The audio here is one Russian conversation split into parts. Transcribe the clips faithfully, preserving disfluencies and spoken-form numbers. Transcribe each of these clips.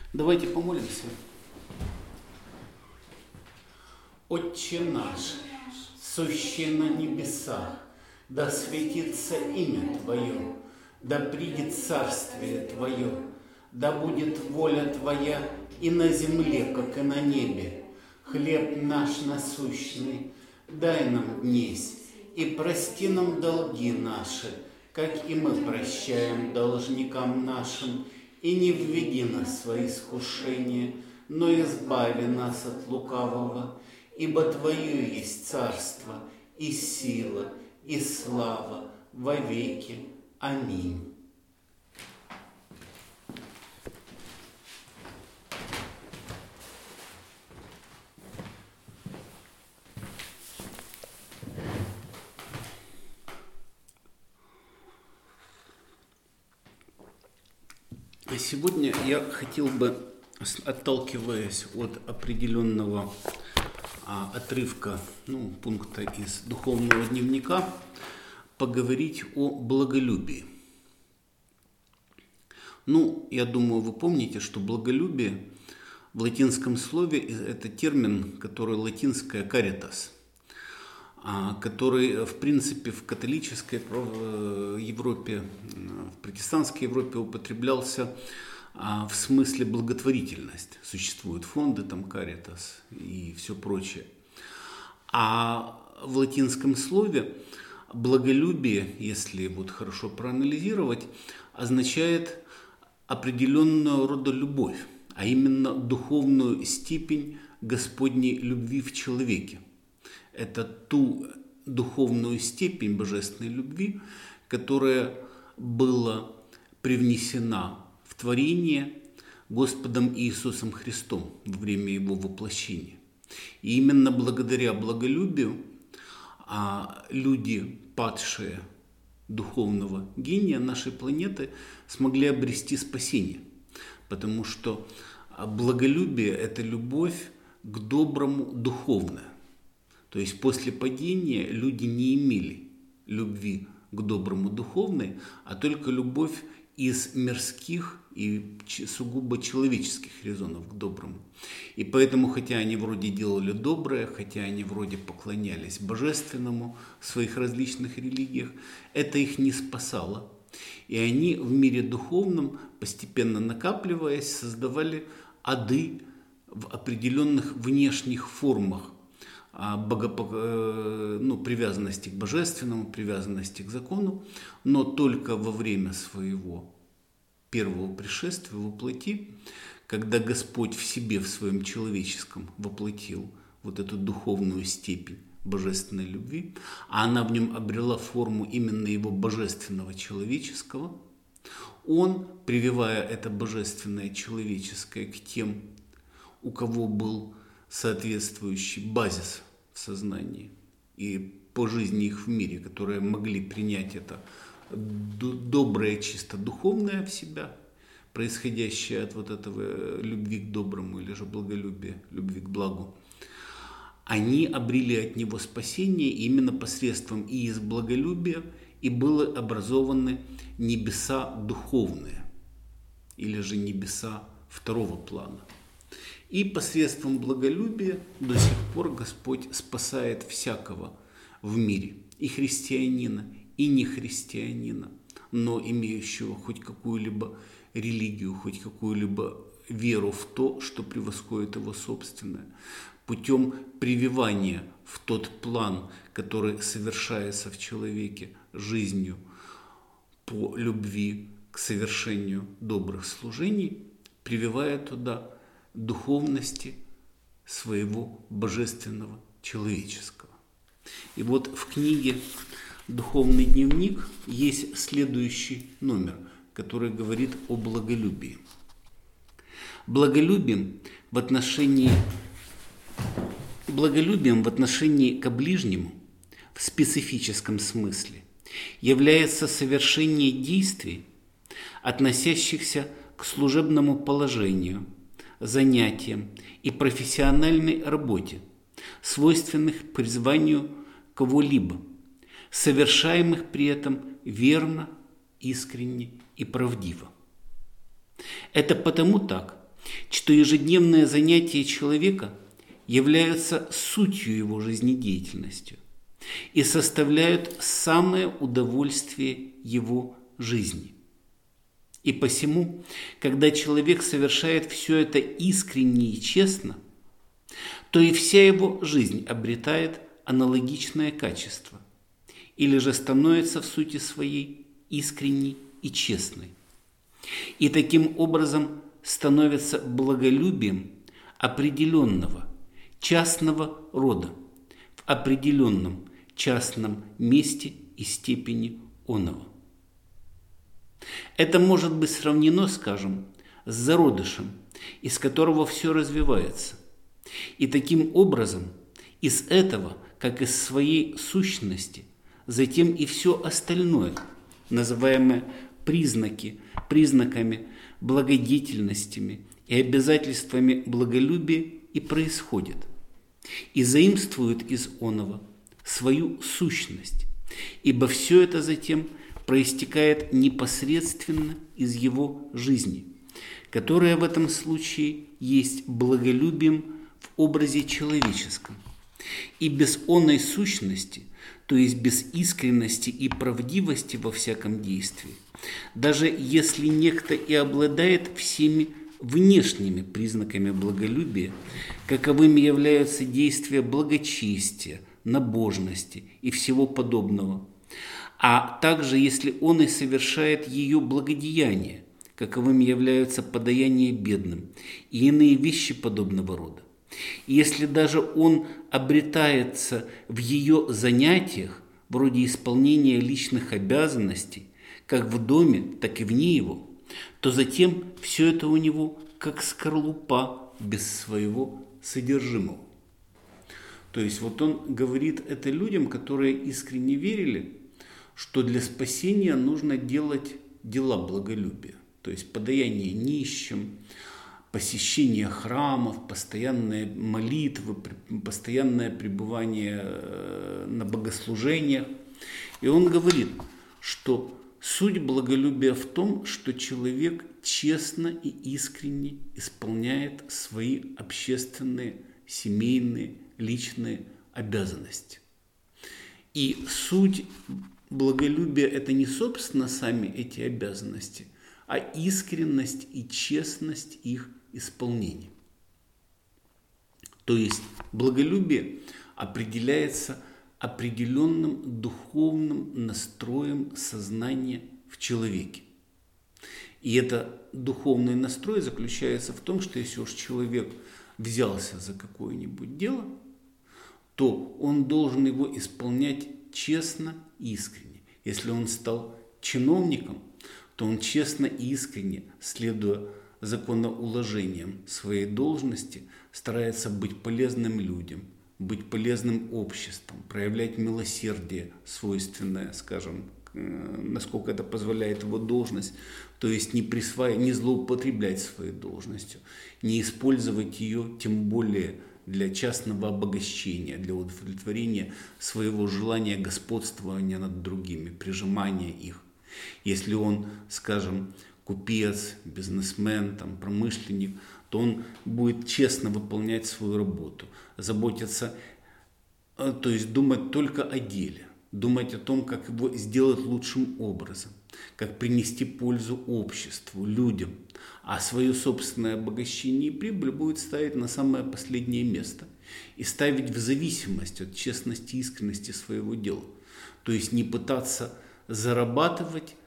Давайте помолимся. Отче наш, сущий на небесах, да светится имя Твое, да придет царствие Твое, да будет воля Твоя и на земле, как и на небе. Хлеб наш насущный дай нам днесь, и прости нам долги наши, как и мы прощаем должникам нашим, и не введи нас в свои искушения, но избави нас от лукавого, ибо Твое есть царство, и сила, и слава во веки. Аминь. Сегодня я хотел бы, отталкиваясь от определенного а, отрывка, ну, пункта из духовного дневника, поговорить о благолюбии. Ну, я думаю, вы помните, что благолюбие в латинском слове – это термин, который латинское «caritas», который, в принципе, в католической Европе, в протестантской Европе употреблялся в смысле благотворительность. Существуют фонды, там, Caritas и все прочее. А в латинском слове благолюбие, если вот хорошо проанализировать, означает определенного рода любовь, а именно духовную степень Господней любви в человеке. Это ту духовную степень божественной любви, которая была привнесена в творение Господом Иисусом Христом во время Его воплощения. И именно благодаря благолюбию а люди, падшие духовного гения нашей планеты, смогли обрести спасение. Потому что благолюбие – это любовь к доброму духовное. То есть после падения люди не имели любви к доброму духовной, а только любовь из мирских и сугубо человеческих резонов к доброму. И поэтому, хотя они вроде делали доброе, хотя они вроде поклонялись божественному в своих различных религиях, это их не спасало. И они в мире духовном, постепенно накапливаясь, создавали ады в определенных внешних формах, Богопо... ну, привязанности к божественному, привязанности к закону, но только во время своего первого пришествия воплоти, когда Господь в себе, в своем человеческом воплотил вот эту духовную степень божественной любви, а она в нем обрела форму именно его божественного человеческого, он, прививая это божественное человеческое к тем, у кого был соответствующий базис в сознании и по жизни их в мире, которые могли принять это доброе, чисто духовное в себя, происходящее от вот этого любви к доброму или же благолюбия, любви к благу, они обрели от него спасение именно посредством и из благолюбия, и были образованы небеса духовные, или же небеса второго плана. И посредством благолюбия до сих пор Господь спасает всякого в мире, и христианина, и нехристианина, но имеющего хоть какую-либо религию, хоть какую-либо веру в то, что превосходит его собственное, путем прививания в тот план, который совершается в человеке жизнью по любви к совершению добрых служений, прививая туда духовности своего божественного человеческого. И вот в книге «Духовный дневник» есть следующий номер, который говорит о благолюбии. Благолюбием в отношении, благолюбием в отношении ко ближнему в специфическом смысле является совершение действий, относящихся к служебному положению, занятиям и профессиональной работе, свойственных призванию кого-либо, совершаемых при этом верно, искренне и правдиво. Это потому так, что ежедневные занятия человека являются сутью его жизнедеятельностью и составляют самое удовольствие его жизни. И посему, когда человек совершает все это искренне и честно, то и вся его жизнь обретает аналогичное качество, или же становится в сути своей искренней и честной. И таким образом становится благолюбием определенного, частного рода, в определенном частном месте и степени оного. Это может быть сравнено, скажем, с зародышем, из которого все развивается. И таким образом из этого, как из своей сущности, затем и все остальное, называемое признаки, признаками благодетельностями и обязательствами благолюбия, и происходит, и заимствует из оного свою сущность, ибо все это затем проистекает непосредственно из его жизни, которая в этом случае есть благолюбием в образе человеческом. И без оной сущности, то есть без искренности и правдивости во всяком действии, даже если некто и обладает всеми внешними признаками благолюбия, каковыми являются действия благочестия, набожности и всего подобного, а также если он и совершает ее благодеяния, каковыми являются подаяние бедным и иные вещи подобного рода. И если даже он обретается в ее занятиях, вроде исполнения личных обязанностей, как в доме, так и вне его, то затем все это у него как скорлупа без своего содержимого. То есть вот он говорит это людям, которые искренне верили, что для спасения нужно делать дела благолюбия, то есть подаяние нищим, посещение храмов, постоянные молитвы, постоянное пребывание на богослужениях. И он говорит, что суть благолюбия в том, что человек честно и искренне исполняет свои общественные, семейные, личные обязанности. И суть благолюбия – это не, собственно, сами эти обязанности, а искренность и честность их исполнения. То есть благолюбие определяется определенным духовным настроем сознания в человеке. И этот духовный настрой заключается в том, что если уж человек взялся за какое-нибудь дело, то он должен его исполнять честно и искренне. Если он стал чиновником, то он честно и искренне, следуя законоуложениям своей должности, старается быть полезным людям, быть полезным обществом, проявлять милосердие, свойственное, скажем, насколько это позволяет его должность, то есть не присваивать, не злоупотреблять своей должностью, не использовать ее, тем более для частного обогащения, для удовлетворения своего желания господствования над другими, прижимания их. Если он, скажем, купец, бизнесмен, там, промышленник, то он будет честно выполнять свою работу, заботиться, то есть думать только о деле, думать о том, как его сделать лучшим образом, как принести пользу обществу, людям, а свое собственное обогащение и прибыль будет ставить на самое последнее место и ставить в зависимость от честности и искренности своего дела. То есть не пытаться зарабатывать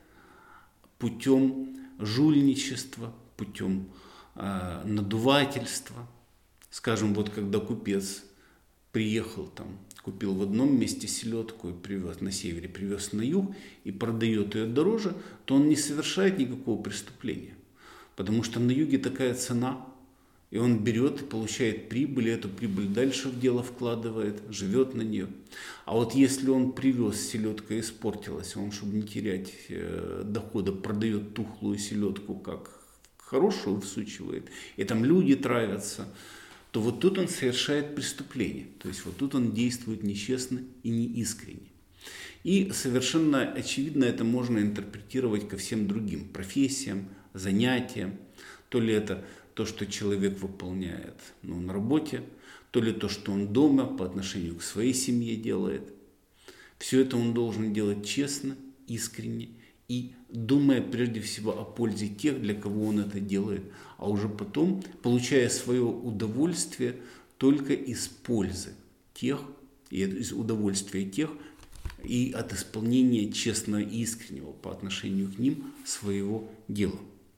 путем жульничества, путем э, надувательства. Скажем, вот когда купец приехал там, купил в одном месте селедку и привез на севере, привез на юг и продает ее дороже, то он не совершает никакого преступления. Потому что на юге такая цена, и он берет и получает прибыль, и эту прибыль дальше в дело вкладывает, живет на нее. А вот если он привез, селедка испортилась, он, чтобы не терять э, дохода, продает тухлую селедку как хорошую, всучивает, и там люди травятся, то вот тут он совершает преступление. То есть вот тут он действует нечестно и неискренне. И совершенно очевидно это можно интерпретировать ко всем другим профессиям, занятиям. То ли это то, что человек выполняет ну, на работе, то ли то, что он дома по отношению к своей семье делает. Все это он должен делать честно, искренне и думая прежде всего о пользе тех, для кого он это делает, а уже потом получая свое удовольствие только из пользы тех, и из удовольствия тех, и от исполнения честного и искреннего по отношению к ним своего дела.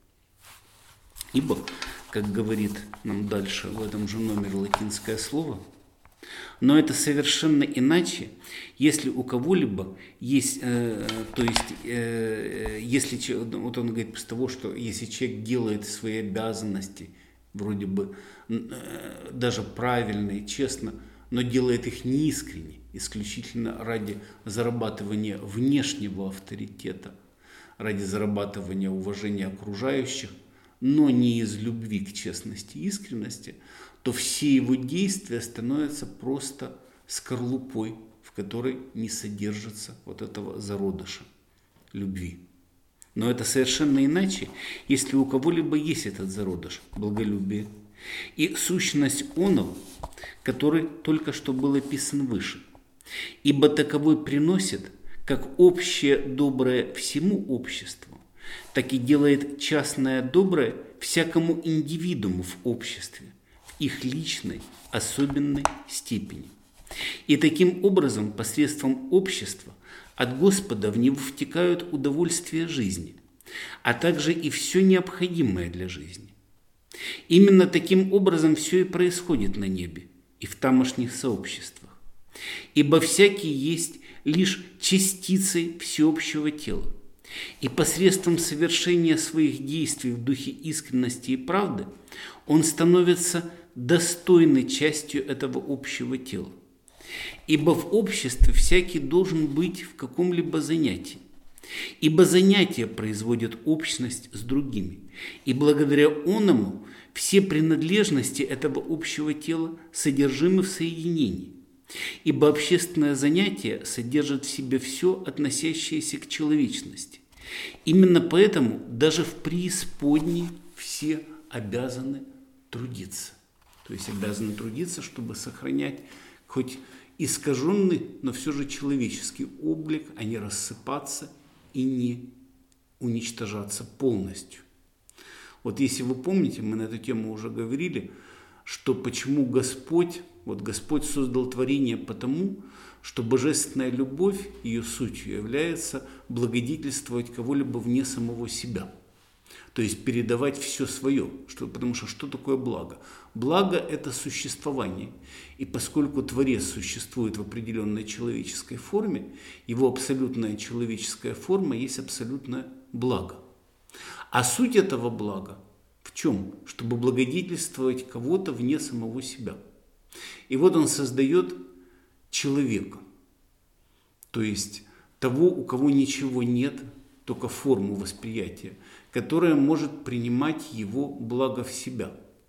Ибо, как говорит нам дальше в этом же номере латинское слово, но это совершенно иначе, если у кого-либо есть, э, то есть, э, если, вот он говорит с того, что если человек делает свои обязанности, вроде бы э, даже правильно и честно, но делает их неискренне, исключительно ради зарабатывания внешнего авторитета, ради зарабатывания уважения окружающих, но не из любви к честности и искренности, то все его действия становятся просто скорлупой, в которой не содержится вот этого зародыша любви. Но это совершенно иначе, если у кого-либо есть этот зародыш благолюбия и сущность оного, который только что был описан выше. Ибо таковой приносит как общее доброе всему обществу, так и делает частное доброе всякому индивидууму в обществе, в их личной, особенной степени. И таким образом, посредством общества, от Господа в него втекают удовольствия жизни, а также и все необходимое для жизни. Именно таким образом все и происходит на небе и в тамошних сообществах. Ибо всякий есть лишь частицей всеобщего тела, и посредством совершения своих действий в духе искренности и правды он становится достойной частью этого общего тела. Ибо в обществе всякий должен быть в каком-либо занятии. Ибо занятия производят общность с другими. И благодаря оному все принадлежности этого общего тела содержимы в соединении. Ибо общественное занятие содержит в себе все, относящееся к человечности. Именно поэтому даже в преисподней все обязаны трудиться. То есть обязаны трудиться, чтобы сохранять хоть искаженный, но все же человеческий облик, а не рассыпаться и не уничтожаться полностью. Вот если вы помните, мы на эту тему уже говорили, что почему Господь, вот Господь создал творение потому, что божественная любовь, ее сутью является благодетельствовать кого-либо вне самого себя. То есть передавать все свое. Что, потому что что такое благо? Благо – это существование. И поскольку Творец существует в определенной человеческой форме, его абсолютная человеческая форма есть абсолютное благо. А суть этого блага в чем? Чтобы благодетельствовать кого-то вне самого себя. И вот он создает человека, то есть того, у кого ничего нет, только форму восприятия, которая может принимать его благо в себя.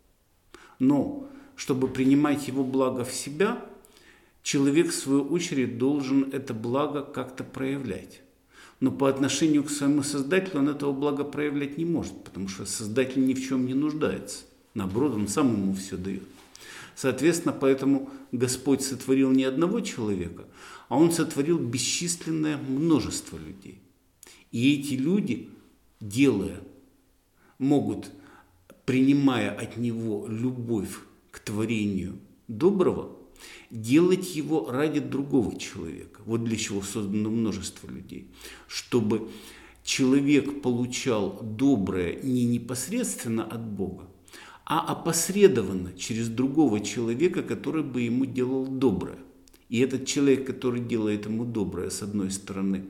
Но, чтобы принимать его благо в себя, человек, в свою очередь, должен это благо как-то проявлять. Но по отношению к своему Создателю он этого блага проявлять не может, потому что Создатель ни в чем не нуждается. Наоборот, он сам ему все дает. Соответственно, поэтому Господь сотворил не одного человека, а Он сотворил бесчисленное множество людей. И эти люди, делая, могут, принимая от Него любовь к творению доброго, делать его ради другого человека. Вот для чего создано множество людей. Чтобы человек получал доброе не непосредственно от Бога, а опосредованно через другого человека, который бы ему делал доброе. И этот человек, который делает ему доброе, с одной стороны,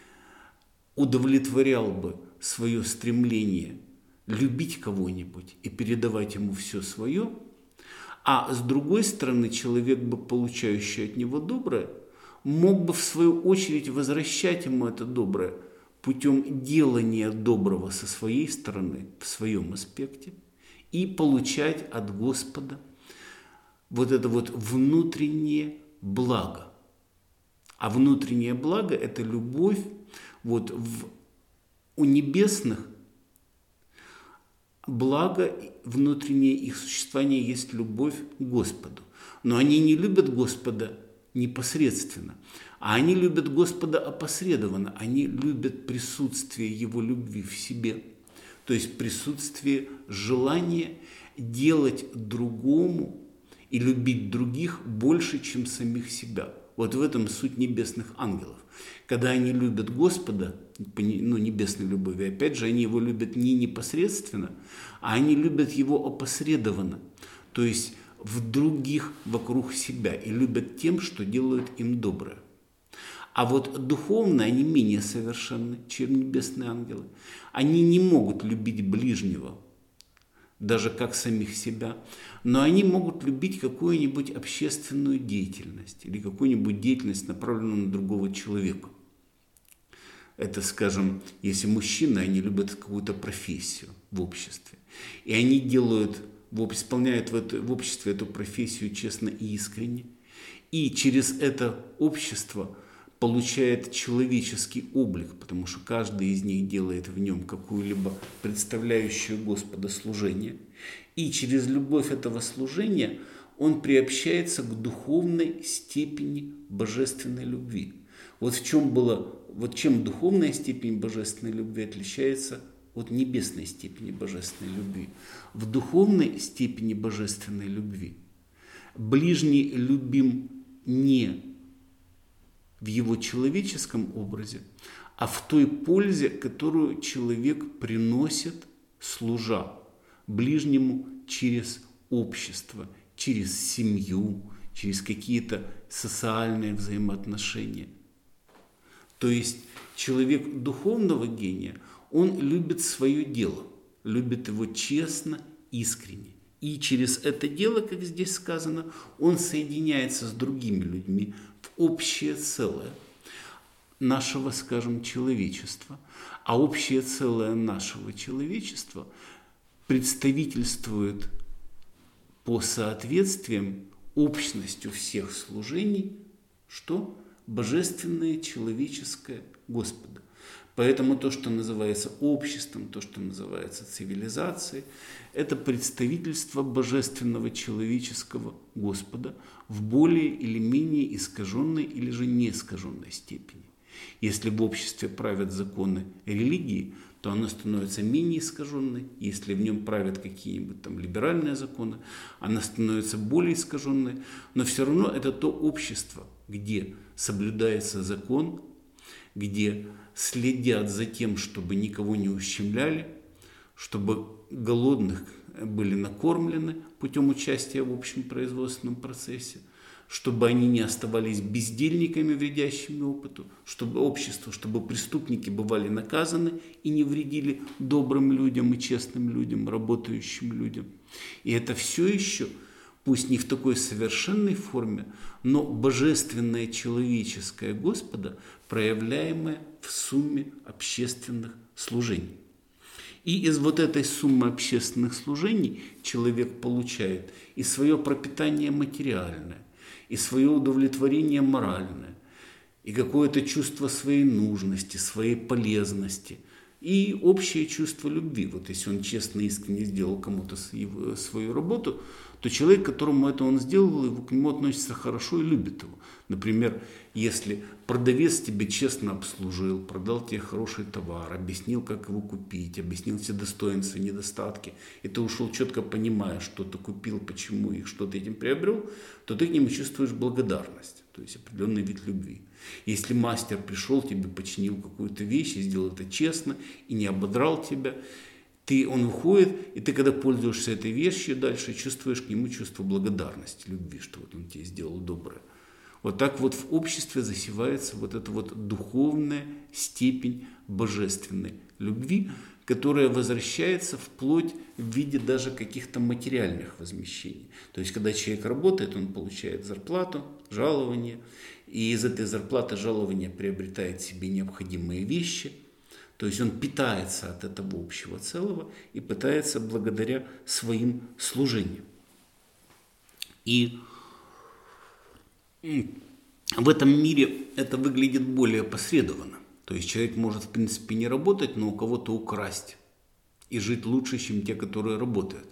удовлетворял бы свое стремление любить кого-нибудь и передавать ему все свое, а с другой стороны, человек бы, получающий от него доброе, мог бы в свою очередь возвращать ему это доброе путем делания доброго со своей стороны, в своем аспекте, и получать от Господа вот это вот внутреннее благо. А внутреннее благо – это любовь вот в, у небесных, благо внутреннее их существования есть любовь к Господу. Но они не любят Господа непосредственно, а они любят Господа опосредованно. Они любят присутствие Его любви в себе, то есть присутствие желания делать другому и любить других больше, чем самих себя. Вот в этом суть небесных ангелов. Когда они любят Господа, ну, небесной любовью, опять же, они Его любят не непосредственно, а они любят Его опосредованно, то есть в других вокруг себя, и любят тем, что делают им доброе. А вот духовно они менее совершенны, чем небесные ангелы. Они не могут любить ближнего, даже как самих себя, но они могут любить какую-нибудь общественную деятельность или какую-нибудь деятельность, направленную на другого человека. Это, скажем, если мужчины, они любят какую-то профессию в обществе, и они делают, исполняют в, это, в обществе эту профессию честно и искренне, и через это общество получает человеческий облик, потому что каждый из них делает в нем какую-либо представляющую Господа служение. И через любовь этого служения он приобщается к духовной степени божественной любви. Вот в чем было, вот чем духовная степень божественной любви отличается от небесной степени божественной любви. В духовной степени божественной любви ближний любим не в его человеческом образе, а в той пользе, которую человек приносит, служа ближнему через общество, через семью, через какие-то социальные взаимоотношения. То есть человек духовного гения, он любит свое дело, любит его честно, искренне. И через это дело, как здесь сказано, он соединяется с другими людьми в общее целое нашего, скажем, человечества. А общее целое нашего человечества представительствует по соответствиям общностью всех служений, что? Божественное, человеческое Господа. Поэтому то, что называется обществом, то, что называется цивилизацией, это представительство божественного человеческого Господа в более или менее искаженной или же не искаженной степени. Если в обществе правят законы религии, то оно становится менее искаженной. Если в нем правят какие-нибудь там либеральные законы, оно становится более искаженной. Но все равно это то общество, где соблюдается закон, где следят за тем, чтобы никого не ущемляли, чтобы голодных были накормлены путем участия в общем производственном процессе, чтобы они не оставались бездельниками, вредящими опыту, чтобы общество, чтобы преступники бывали наказаны и не вредили добрым людям и честным людям, работающим людям. И это все еще, пусть не в такой совершенной форме, но божественное человеческое Господа, проявляемое в сумме общественных служений. И из вот этой суммы общественных служений человек получает и свое пропитание материальное, и свое удовлетворение моральное, и какое-то чувство своей нужности, своей полезности, и общее чувство любви. Вот если он честно и искренне сделал кому-то свою работу, то человек, которому это он сделал, к нему относится хорошо и любит его. Например, если продавец тебе честно обслужил, продал тебе хороший товар, объяснил, как его купить, объяснил все достоинства, недостатки, и ты ушел четко понимая, что ты купил, почему и что ты этим приобрел, то ты к нему чувствуешь благодарность, то есть определенный вид любви. Если мастер пришел, тебе починил какую-то вещь и сделал это честно, и не ободрал тебя, ты, он уходит, и ты, когда пользуешься этой вещью, дальше чувствуешь к нему чувство благодарности, любви, что вот он тебе сделал доброе. Вот так вот в обществе засевается вот эта вот духовная степень божественной любви, которая возвращается вплоть в виде даже каких-то материальных возмещений. То есть, когда человек работает, он получает зарплату, жалование, и из этой зарплаты жалования приобретает себе необходимые вещи. То есть он питается от этого общего целого и пытается благодаря своим служениям. И в этом мире это выглядит более опосредованно. То есть человек может, в принципе, не работать, но у кого-то украсть и жить лучше, чем те, которые работают.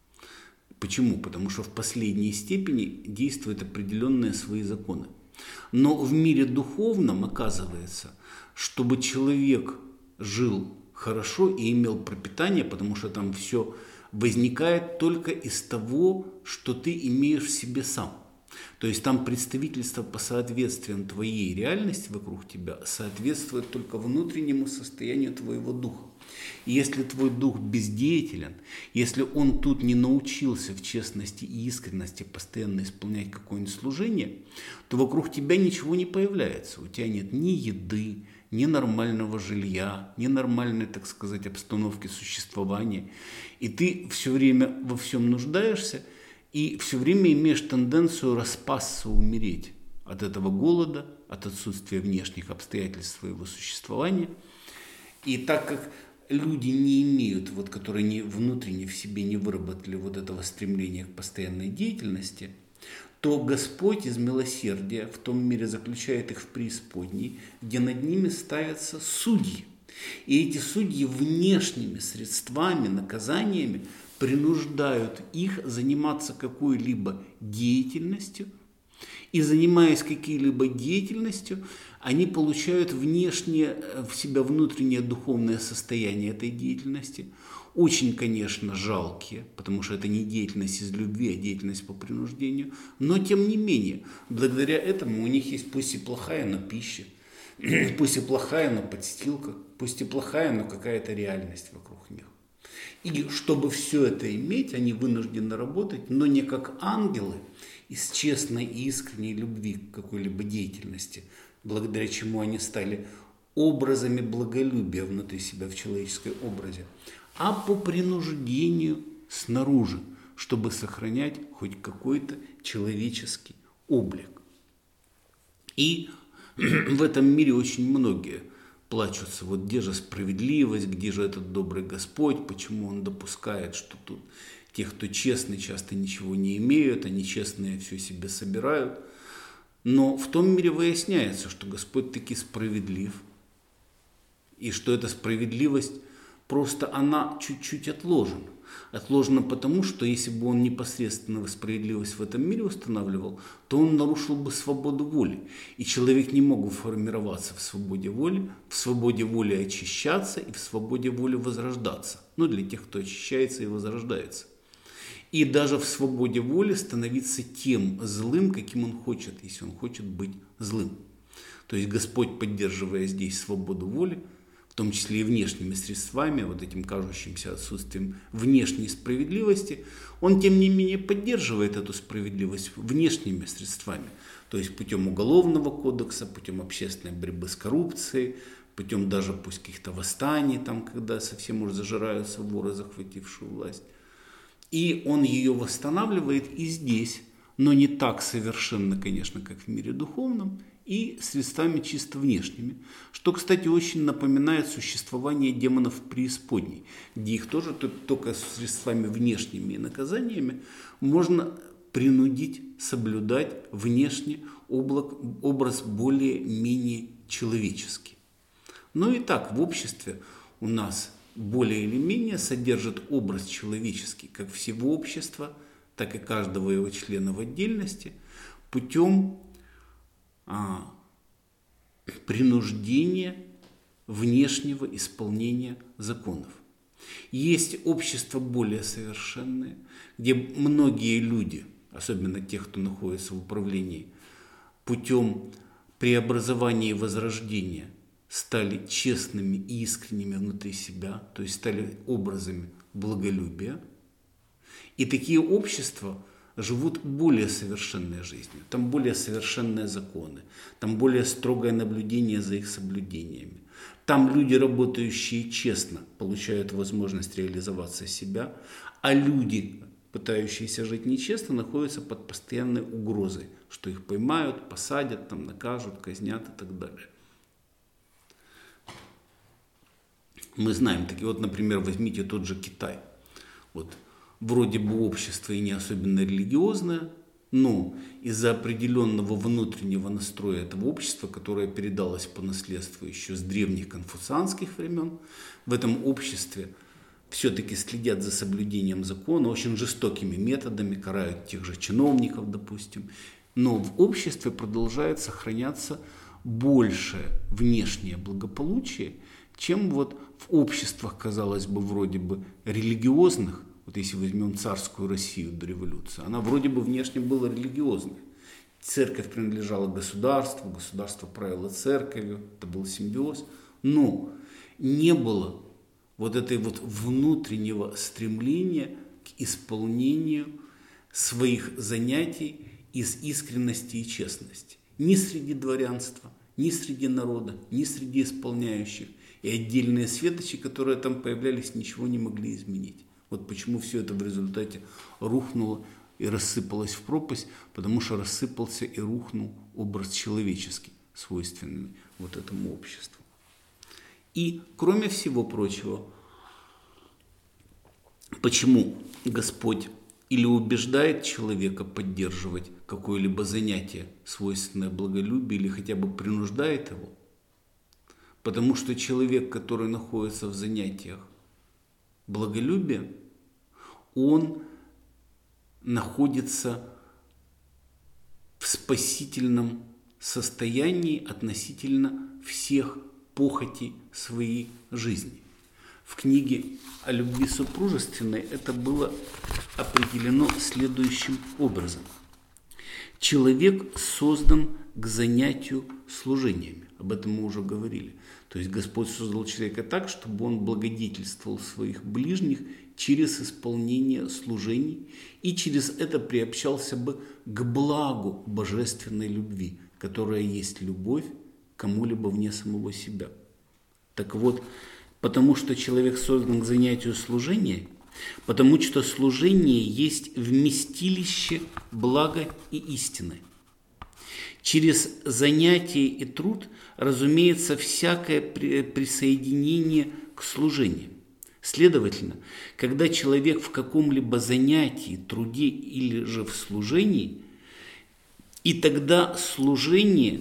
Почему? Потому что в последней степени действуют определенные свои законы. Но в мире духовном оказывается, чтобы человек жил хорошо и имел пропитание, потому что там все возникает только из того, что ты имеешь в себе сам. То есть там представительство по соответствиям твоей реальности вокруг тебя соответствует только внутреннему состоянию твоего духа. И если твой дух бездеятелен, если он тут не научился в честности и искренности постоянно исполнять какое-нибудь служение, то вокруг тебя ничего не появляется. У тебя нет ни еды, ни нормального жилья, ни нормальной, так сказать, обстановки существования. И ты все время во всем нуждаешься и все время имеешь тенденцию распасться, умереть от этого голода, от отсутствия внешних обстоятельств своего существования. И так как люди не имеют, вот, которые не, внутренне в себе не выработали вот этого стремления к постоянной деятельности, то Господь из милосердия в том мире заключает их в преисподней, где над ними ставятся судьи. И эти судьи внешними средствами, наказаниями принуждают их заниматься какой-либо деятельностью. И занимаясь какой-либо деятельностью, они получают внешнее, в себя внутреннее духовное состояние этой деятельности. Очень, конечно, жалкие, потому что это не деятельность из любви, а деятельность по принуждению. Но, тем не менее, благодаря этому у них есть пусть и плохая, но пища, пусть и плохая, но подстилка, пусть и плохая, но какая-то реальность вокруг них. И чтобы все это иметь, они вынуждены работать, но не как ангелы, из честной и искренней любви к какой-либо деятельности, благодаря чему они стали образами благолюбия внутри себя в человеческой образе, а по принуждению снаружи, чтобы сохранять хоть какой-то человеческий облик. И в этом мире очень многие плачутся, вот где же справедливость, где же этот добрый Господь, почему Он допускает, что тут те, кто честный, часто ничего не имеют, а нечестные все себе собирают. Но в том мире выясняется, что Господь таки справедлив, и что эта справедливость, просто она чуть-чуть отложена. Отложена потому, что если бы Он непосредственно справедливость в этом мире устанавливал, то Он нарушил бы свободу воли. И человек не мог бы формироваться в свободе воли, в свободе воли очищаться и в свободе воли возрождаться. Ну, для тех, кто очищается и возрождается. И даже в свободе воли становиться тем злым, каким Он хочет, если Он хочет быть злым. То есть Господь, поддерживая здесь свободу воли, в том числе и внешними средствами, вот этим кажущимся отсутствием внешней справедливости, Он, тем не менее, поддерживает эту справедливость внешними средствами. То есть путем уголовного кодекса, путем общественной борьбы с коррупцией, путем даже пусть каких-то восстаний, там, когда совсем уже зажираются воры, захватившие власть. И Он ее восстанавливает и здесь, но не так совершенно, конечно, как в мире духовном, и средствами чисто внешними, что, кстати, очень напоминает существование демонов в преисподней, где их тоже только средствами внешними и наказаниями можно принудить соблюдать внешне облак, образ более-менее человеческий. Но и так в обществе у нас более или менее содержит образ человеческий, как всего общества, так и каждого его члена в отдельности, путем а, принуждения внешнего исполнения законов. Есть общества более совершенные, где многие люди, особенно те, кто находится в управлении, путем преобразования и возрождения стали честными и искренними внутри себя, то есть стали образами благолюбия. И такие общества живут более совершенной жизнью. Там более совершенные законы, там более строгое наблюдение за их соблюдениями. Там люди, работающие честно, получают возможность реализоваться себя, а люди, пытающиеся жить нечестно, находятся под постоянной угрозой, что их поймают, посадят, там, накажут, казнят и так далее. Мы знаем, такие вот, например, возьмите тот же Китай. Вот вроде бы общество и не особенно религиозное, но из-за определенного внутреннего настроя этого общества, которое передалось по наследству еще с древних конфуцианских времен, в этом обществе все-таки следят за соблюдением закона, очень жестокими методами, карают тех же чиновников, допустим. Но в обществе продолжает сохраняться большее внешнее благополучие, чем вот в обществах, казалось бы, вроде бы религиозных. Вот если возьмем царскую Россию до революции, она вроде бы внешне была религиозной. Церковь принадлежала государству, государство правило церковью, это был симбиоз. Но не было вот этой вот внутреннего стремления к исполнению своих занятий из искренности и честности. Ни среди дворянства, ни среди народа, ни среди исполняющих. И отдельные светочи, которые там появлялись, ничего не могли изменить. Вот почему все это в результате рухнуло и рассыпалось в пропасть, потому что рассыпался и рухнул образ человеческий, свойственный вот этому обществу. И, кроме всего прочего, почему Господь или убеждает человека поддерживать какое-либо занятие, свойственное благолюбию, или хотя бы принуждает его? Потому что человек, который находится в занятиях благолюбия, он находится в спасительном состоянии относительно всех похотей своей жизни. В книге о любви супружественной это было определено следующим образом. Человек создан к занятию служениями. Об этом мы уже говорили. То есть Господь создал человека так, чтобы он благодетельствовал своих ближних через исполнение служений и через это приобщался бы к благу божественной любви, которая есть любовь к кому-либо вне самого себя. Так вот, потому что человек создан к занятию служения, потому что служение есть вместилище блага и истины. Через занятие и труд, разумеется, всякое присоединение к служению. Следовательно, когда человек в каком-либо занятии, труде или же в служении, и тогда служение,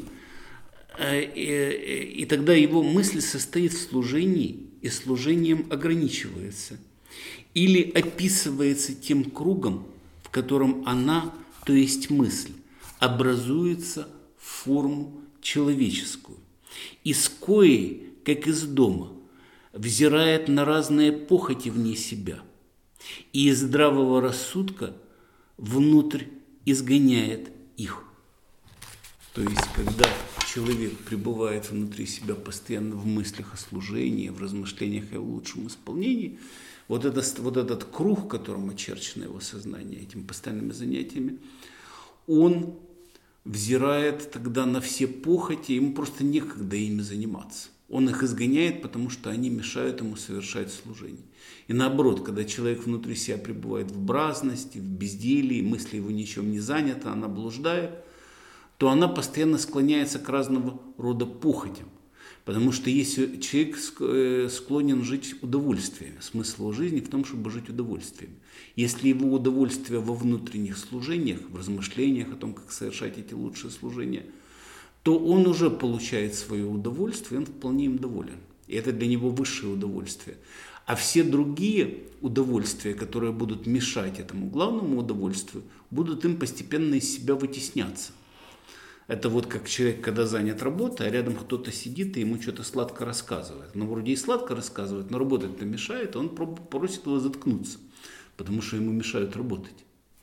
и тогда его мысль состоит в служении и служением ограничивается, или описывается тем кругом, в котором она, то есть мысль, образуется в форму человеческую, из коей, как из дома, взирает на разные похоти вне себя и из здравого рассудка внутрь изгоняет их. То есть, когда человек пребывает внутри себя постоянно в мыслях о служении, в размышлениях о лучшем исполнении, вот, это, вот этот круг, которым очерчено его сознание этими постоянными занятиями, он взирает тогда на все похоти, ему просто некогда ими заниматься. Он их изгоняет, потому что они мешают ему совершать служение. И наоборот, когда человек внутри себя пребывает в праздности, в безделии, мысли его ничем не заняты, она блуждает, то она постоянно склоняется к разного рода похотям. Потому что если человек склонен жить удовольствиями, смысл его жизни в том, чтобы жить удовольствиями. Если его удовольствие во внутренних служениях, в размышлениях о том, как совершать эти лучшие служения, то он уже получает свое удовольствие, он вполне им доволен. И это для него высшее удовольствие. А все другие удовольствия, которые будут мешать этому главному удовольствию, будут им постепенно из себя вытесняться. Это вот как человек, когда занят работой, а рядом кто-то сидит и ему что-то сладко рассказывает. Ну, вроде и сладко рассказывает, но работать-то мешает, он просит его заткнуться, потому что ему мешают работать.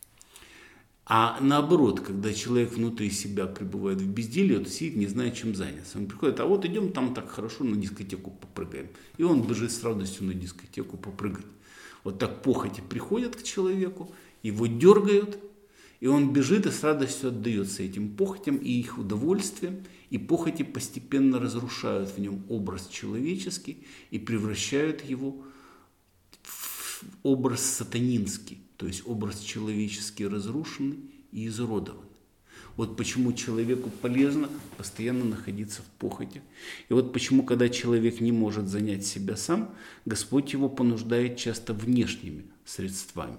А наоборот, когда человек внутри себя пребывает в безделье, он сидит, не знает, чем заняться. Он приходит, а вот идем там так хорошо на дискотеку попрыгаем. И он бежит с радостью на дискотеку попрыгать. Вот так похоти приходят к человеку, его дергают, и он бежит и с радостью отдается этим похотям и их удовольствиям. И похоти постепенно разрушают в нем образ человеческий и превращают его в образ сатанинский. То есть образ человеческий разрушенный и изуродованный. Вот почему человеку полезно постоянно находиться в похоти. И вот почему, когда человек не может занять себя сам, Господь его понуждает часто внешними средствами.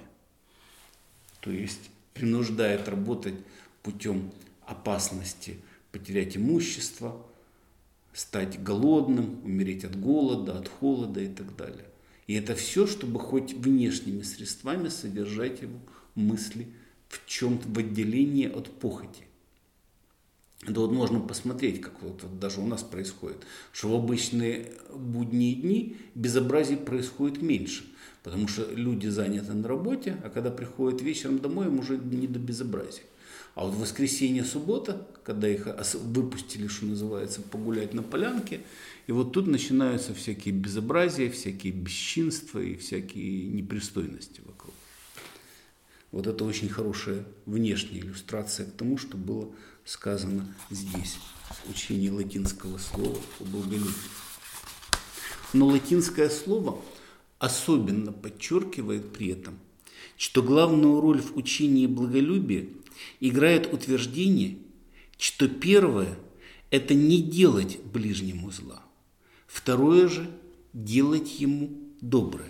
То есть принуждает работать путем опасности потерять имущество, стать голодным, умереть от голода, от холода и так далее. И это все, чтобы хоть внешними средствами содержать его мысли в чем-то, в отделении от похоти. Да вот можно посмотреть, как вот даже у нас происходит, что в обычные будние дни безобразий происходит меньше, потому что люди заняты на работе, а когда приходят вечером домой, им уже не до безобразия. А вот в воскресенье, суббота, когда их выпустили, что называется, погулять на полянке, и вот тут начинаются всякие безобразия, всякие бесчинства и всякие непристойности вокруг. Вот это очень хорошая внешняя иллюстрация к тому, что было сказано здесь, в учении латинского слова о благолюбии. Но латинское слово особенно подчеркивает при этом, что главную роль в учении благолюбия играет утверждение, что первое – это не делать ближнему зла, второе же – делать ему доброе.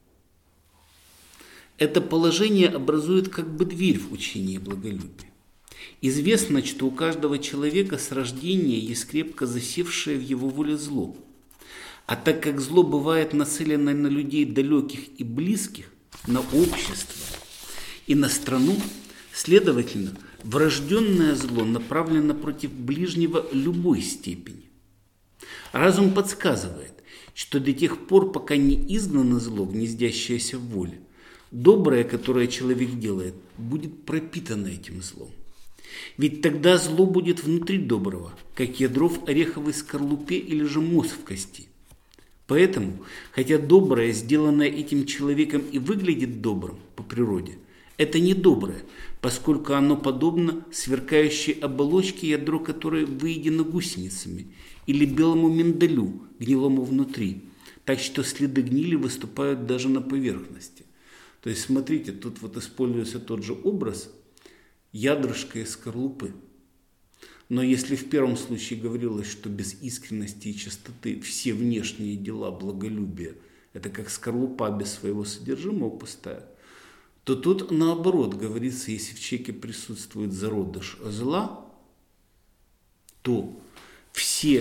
Это положение образует как бы дверь в учении благолюбия. Известно, что у каждого человека с рождения есть крепко засевшее в его воле зло. А так как зло бывает нацелено на людей далеких и близких, на общество и на страну, следовательно, врожденное зло направлено против ближнего любой степени. Разум подсказывает, что до тех пор, пока не изгнано зло, гнездящееся в воле, доброе, которое человек делает, будет пропитано этим злом. Ведь тогда зло будет внутри доброго, как ядро в ореховой скорлупе или же мозг в кости. Поэтому, хотя доброе, сделанное этим человеком и выглядит добрым по природе, это не доброе, поскольку оно подобно сверкающей оболочке, ядро которой выедено гусеницами, или белому миндалю, гнилому внутри, так что следы гнили выступают даже на поверхности. То есть, смотрите, тут вот используется тот же образ ядрышка из скорлупы. Но если в первом случае говорилось, что без искренности и чистоты все внешние дела благолюбия – это как скорлупа без своего содержимого пустая, то тут наоборот говорится, если в человеке присутствует зародыш зла, то все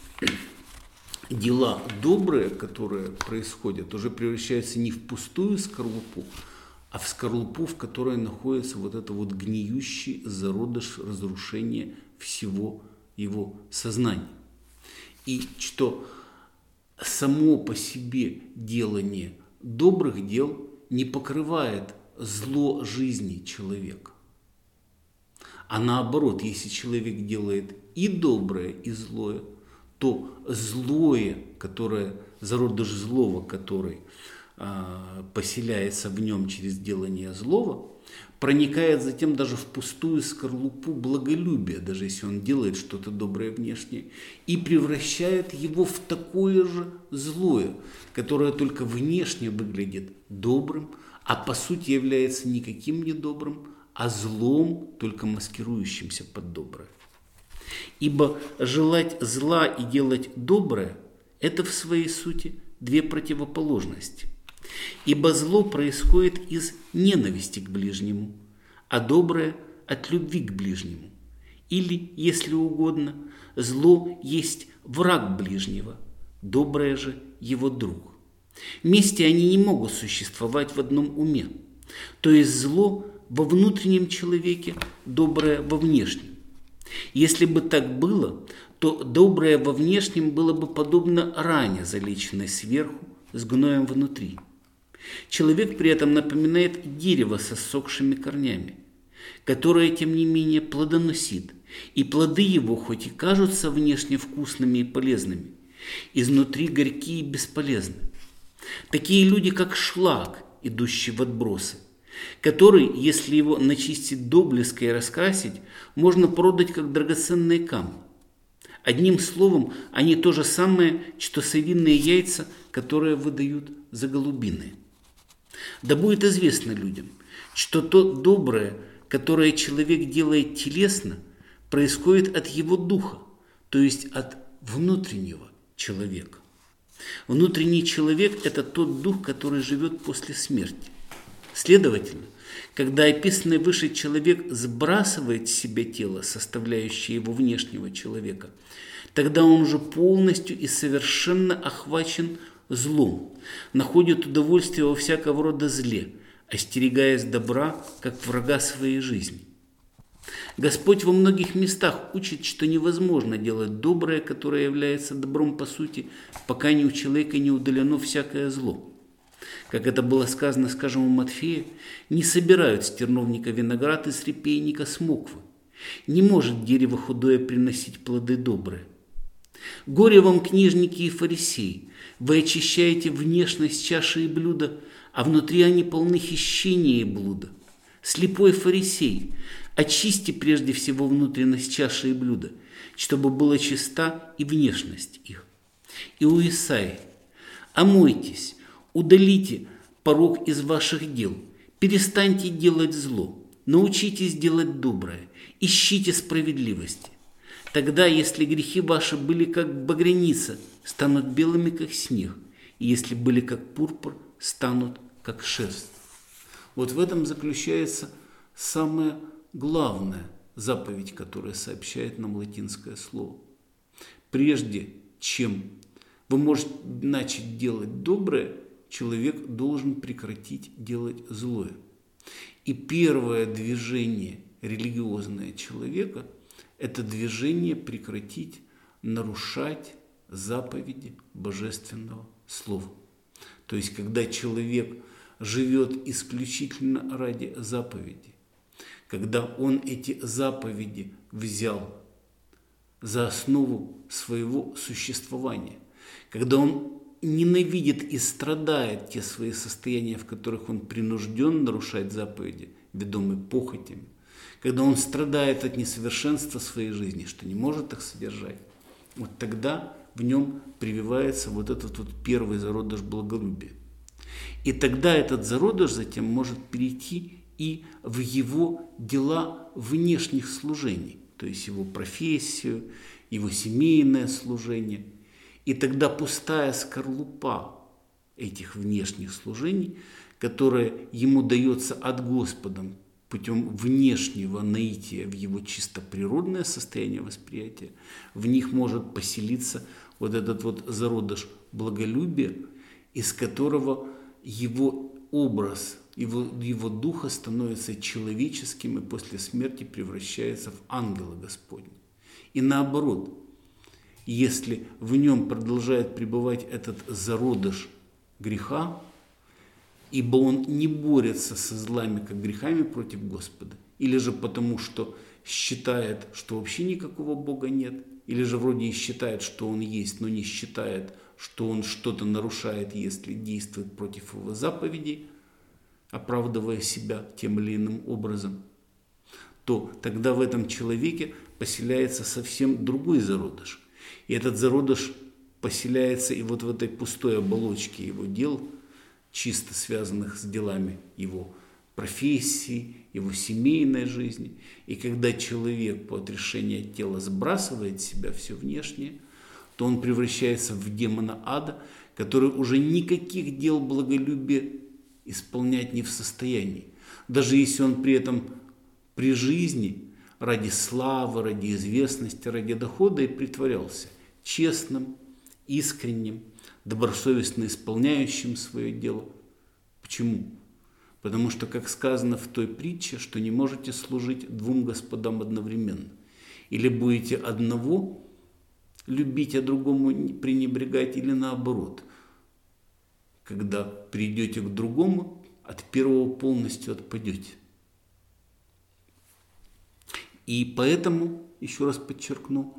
дела добрые, которые происходят, уже превращаются не в пустую скорлупу, а в скорлупу, в которой находится вот это вот гниющий зародыш разрушения всего его сознания. И что само по себе делание добрых дел не покрывает зло жизни человека. А наоборот, если человек делает и доброе, и злое, то злое, которое, зародыш злого, который а, поселяется в нем через делание злого, проникает затем даже в пустую скорлупу благолюбия, даже если он делает что-то доброе внешне, и превращает его в такое же злое, которое только внешне выглядит добрым, а по сути является никаким не добрым, а злом, только маскирующимся под доброе. Ибо желать зла и делать доброе – это в своей сути две противоположности. Ибо зло происходит из ненависти к ближнему, а доброе – от любви к ближнему. Или, если угодно, зло есть враг ближнего, доброе же его друг. Вместе они не могут существовать в одном уме. То есть зло во внутреннем человеке, доброе во внешнем. Если бы так было, то доброе во внешнем было бы подобно ране, залеченной сверху, с гноем внутри. Человек при этом напоминает дерево со ссохшими корнями, которое, тем не менее, плодоносит, и плоды его, хоть и кажутся внешне вкусными и полезными, изнутри горькие и бесполезны. Такие люди, как шлак, идущий в отбросы, который, если его начистить до блеска и раскрасить, можно продать как драгоценные камни. Одним словом, они то же самое, что совиные яйца, которые выдают за голубиные. Да будет известно людям, что то доброе, которое человек делает телесно, происходит от его духа, то есть от внутреннего человека. Внутренний человек – это тот дух, который живет после смерти. Следовательно, когда описанный выше человек сбрасывает с себя тело, составляющее его внешнего человека, тогда он уже полностью и совершенно охвачен злом, находит удовольствие во всякого рода зле, остерегаясь добра, как врага своей жизни. Господь во многих местах учит, что невозможно делать доброе, которое является добром по сути, пока ни у человека не удалено всякое зло. Как это было сказано, скажем, у Матфея, не собирают с терновника виноград и с репейника смоквы. Не может дерево худое приносить плоды добрые. Горе вам, книжники и фарисеи, вы очищаете внешность чаши и блюда, а внутри они полны хищения и блуда. Слепой фарисей, очисти прежде всего внутренность чаши и блюда, чтобы была чиста и внешность их. И у Исаии: омойтесь, удалите порок из ваших дел, перестаньте делать зло, научитесь делать доброе, ищите справедливости. Тогда, если грехи ваши были как багряница, станут белыми, как снег, и если были как пурпур, станут как шерсть. Вот в этом заключается самая главная заповедь, которая сообщает нам латинское слово. Прежде чем вы можете начать делать доброе, человек должен прекратить делать злое. И первое движение религиозное человека – это движение прекратить нарушать заповеди божественного слова. То есть, когда человек живет исключительно ради заповедей, когда он эти заповеди взял за основу своего существования, когда он ненавидит и страдает те свои состояния, в которых он принужден нарушать заповеди, ведомый похотями, когда он страдает от несовершенства своей жизни, что не может их содержать, вот тогда в нем прививается вот этот вот первый зародыш благолюбия. И тогда этот зародыш затем может перейти и в его дела внешних служений, то есть его профессию, его семейное служение. И тогда пустая скорлупа этих внешних служений, которая ему дается от Господа путем внешнего наития в его чисто природное состояние восприятия, в них может поселиться вот этот вот зародыш благолюбия, из которого его образ, его, его духа становится человеческим и после смерти превращается в ангела Господня. И наоборот, если в нем продолжает пребывать этот зародыш греха, ибо он не борется со злами, как грехами против Господа, или же потому, что считает, что вообще никакого Бога нет, или же вроде и считает, что он есть, но не считает, что он что-то нарушает, если действует против его заповедей, оправдывая себя тем или иным образом, то тогда в этом человеке поселяется совсем другой зародыш. И этот зародыш поселяется и вот в этой пустой оболочке его дел, чисто связанных с делами его профессии, его семейной жизни. И когда человек по отрешению от тела сбрасывает с себя все внешнее, то он превращается в демона ада, который уже никаких дел благолюбия исполнять не в состоянии. Даже если он при этом при жизни ради славы, ради известности, ради дохода и притворялся честным, искренним, добросовестно исполняющим свое дело. Почему? Потому что, как сказано в той притче, что не можете служить двум господам одновременно. Или будете одного любить, а другому пренебрегать, или наоборот. Когда придете к другому, от первого полностью отпадете. И поэтому, еще раз подчеркну,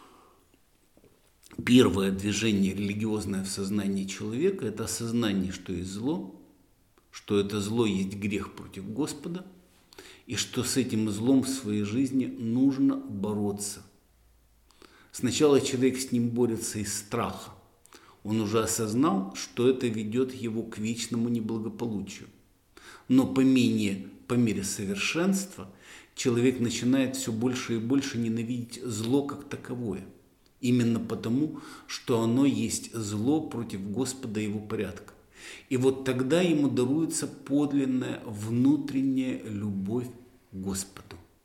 первое движение религиозное в сознании человека – это осознание, что есть зло, что это зло есть грех против Господа, и что с этим злом в своей жизни нужно бороться. Сначала человек с ним борется из страха. Он уже осознал, что это ведет его к вечному неблагополучию. Но по мере, по мере совершенства человек начинает все больше и больше ненавидеть зло как таковое. Именно потому, что оно есть зло против Господа и его порядка. И вот тогда ему даруется подлинная внутренняя любовь к Господу.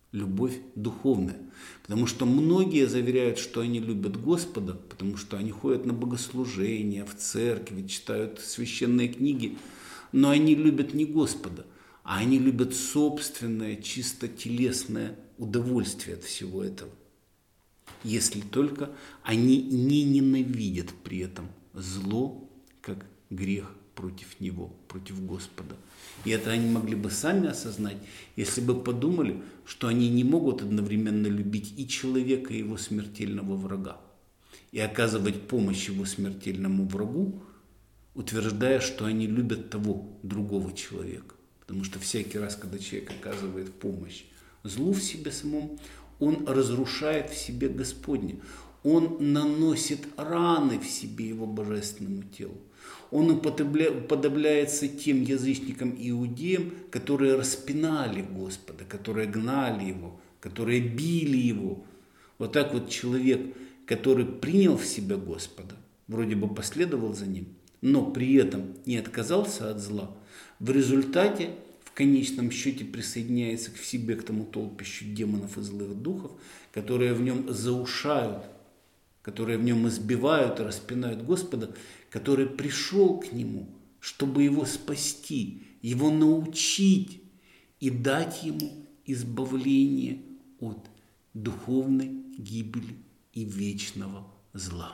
любовь духовная. Потому что многие заверяют, что они любят Господа, потому что они ходят на богослужения, в церкви, читают священные книги, но они любят не Господа, а они любят собственное, чисто телесное удовольствие от всего этого. Если только они не ненавидят при этом зло, как грех против Него, против Господа. И это они могли бы сами осознать, если бы подумали, что они не могут одновременно любить и человека, и его смертельного врага, и оказывать помощь его смертельному врагу, утверждая, что они любят того другого человека. Потому что всякий раз, когда человек оказывает помощь злу в себе самом, он разрушает в себе Господне. Он наносит раны в себе его божественному телу. Он уподобляется тем язычникам-иудеям, которые распинали Господа, которые гнали Его, которые били Его. Вот так вот человек, который принял в себя Господа, вроде бы последовал за Ним, но при этом не отказался от зла, в результате в конечном счете присоединяется к себе, к тому толпищу демонов и злых духов, которые в нем заушают, которые в нем избивают и распинают Господа, который пришел к Нему, чтобы Его спасти, Его научить и дать Ему избавление от духовной гибели и вечного зла.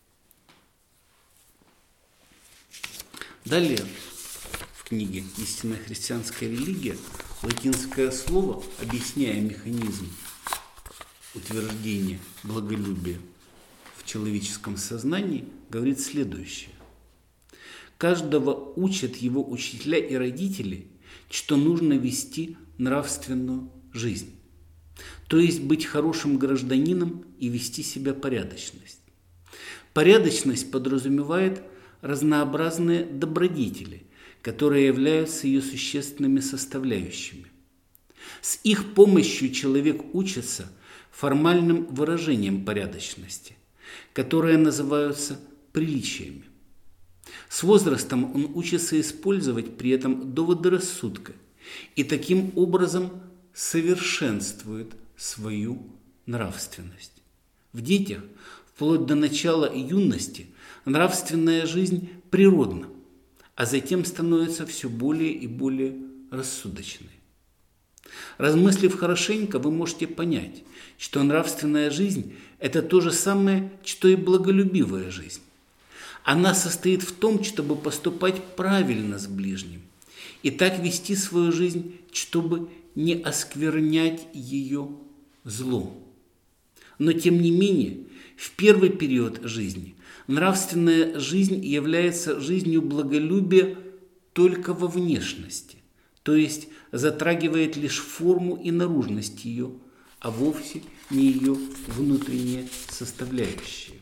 Далее в книге «Истинная христианская религия» латинское слово, объясняя механизм утверждения благолюбия в человеческом сознании, говорит следующее. Каждого учат его учителя и родители, что нужно вести нравственную жизнь, то есть быть хорошим гражданином и вести себя порядочность. Порядочность подразумевает разнообразные добродетели, которые являются ее существенными составляющими. С их помощью человек учится формальным выражением порядочности, которые называются приличиями. С возрастом он учится использовать при этом доводы рассудка и таким образом совершенствует свою нравственность. В детях, вплоть до начала юности, нравственная жизнь природна, а затем становится все более и более рассудочной. Размыслив хорошенько, вы можете понять, что нравственная жизнь – это то же самое, что и благолюбивая жизнь. Она состоит в том, чтобы поступать правильно с ближним и так вести свою жизнь, чтобы не осквернять ее злом. Но тем не менее, в первый период жизни нравственная жизнь является жизнью благолюбия только во внешности, то есть затрагивает лишь форму и наружность ее, а вовсе не ее внутренние составляющие.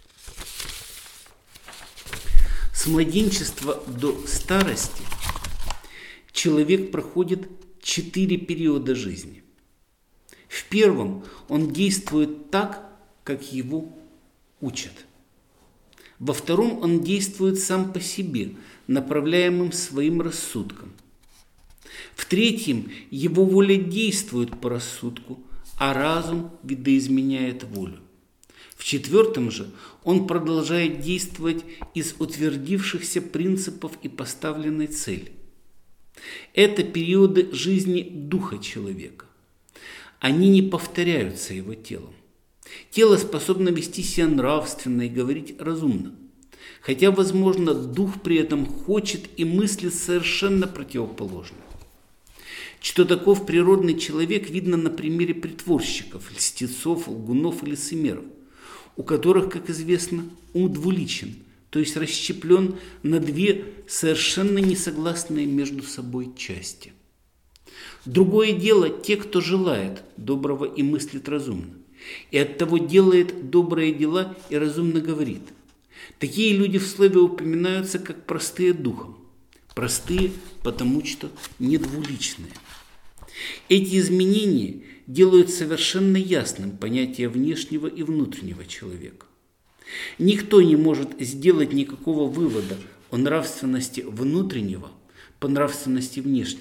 С младенчества до старости человек проходит четыре периода жизни. В первом он действует так, как его учат. Во втором он действует сам по себе, направляемым своим рассудком. В третьем его воля действует по рассудку, а разум видоизменяет волю. В четвертом же он продолжает действовать из утвердившихся принципов и поставленной цели. Это периоды жизни духа человека. Они не повторяются его телом. Тело способно вести себя нравственно и говорить разумно, хотя, возможно, дух при этом хочет и мыслит совершенно противоположно. Что таков природный человек, видно на примере притворщиков, льстецов, лгунов и лицемеров, у которых, как известно, ум двуличен, то есть расщеплен на две совершенно несогласные между собой части. Другое дело те, кто желает доброго и мыслит разумно, и оттого делает добрые дела и разумно говорит. Такие люди в слове упоминаются как простые духом. Простые, потому что не двуличные. Эти изменения делают совершенно ясным понятие внешнего и внутреннего человека. Никто не может сделать никакого вывода о нравственности внутреннего по нравственности внешнего,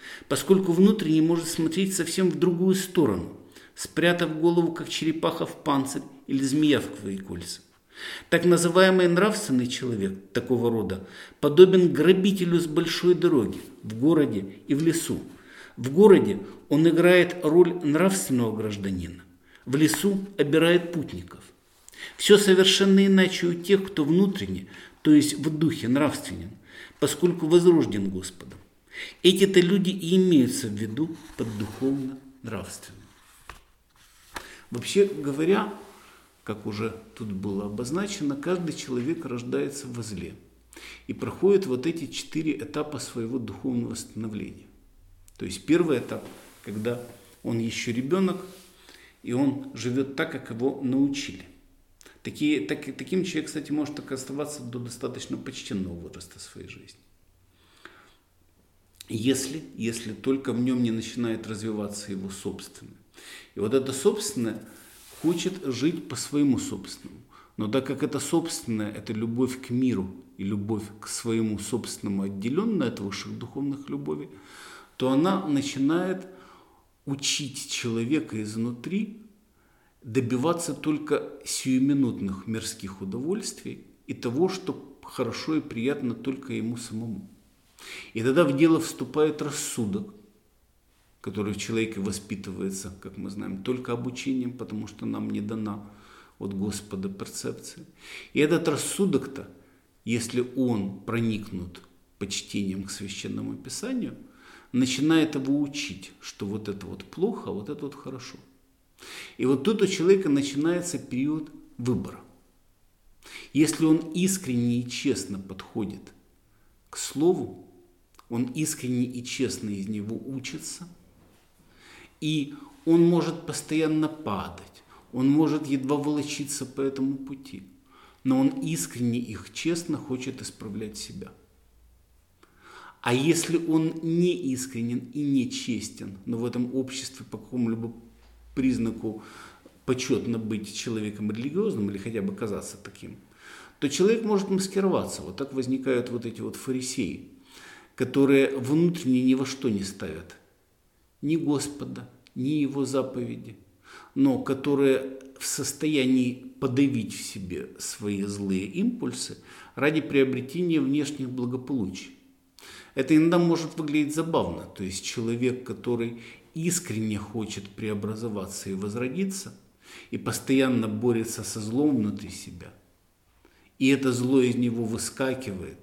поскольку внутренне может смотреть совсем в другую сторону, спрятав голову, как черепаха в панцирь или змея в свои кольца. Так называемый нравственный человек такого рода подобен грабителю с большой дороги, в городе и в лесу. В городе он играет роль нравственного гражданина, в лесу обирает путников. Все совершенно иначе у тех, кто внутренне, то есть в духе нравственен, поскольку возрожден Господом. Эти-то люди и имеются в виду под духовно-нравственным. Вообще говоря, как уже тут было обозначено, каждый человек рождается во зле и проходит вот эти четыре этапа своего духовного становления. То есть первый этап, когда он еще ребенок, и он живет так, как его научили. Такие, так, таким человек, кстати, может так оставаться до достаточно почтенного возраста своей жизни. Если, если только в нем не начинает развиваться его собственное. И вот это собственное хочет жить по своему собственному. Но так как это собственное, это любовь к миру и любовь к своему собственному отделенная от высших духовных любовей, то она начинает учить человека изнутри добиваться только сиюминутных мирских удовольствий и того, что хорошо и приятно только ему самому. И тогда в дело вступает рассудок, который в человеке воспитывается, как мы знаем, только обучением, потому что нам не дана от Господа перцепция. И этот рассудок-то, если он проникнут почтением к Священному Писанию, начинает его учить, что вот это вот плохо, а вот это вот хорошо. И вот тут у человека начинается период выбора. Если он искренне и честно подходит к слову, он искренне и честно из него учится, и он может постоянно падать, он может едва волочиться по этому пути, но он искренне и честно хочет исправлять себя. А если он не искренен и не честен, но в этом обществе по какому-либо признаку почетно быть человеком религиозным или хотя бы казаться таким, то человек может маскироваться. Вот так возникают вот эти вот фарисеи, которые внутренне ни во что не ставят ни Господа, ни Его заповеди, но которые в состоянии подавить в себе свои злые импульсы ради приобретения внешних благополучий. Это иногда может выглядеть забавно, то есть человек, который искренне хочет преобразоваться и возродиться, и постоянно борется со злом внутри себя, и это зло из него выскакивает,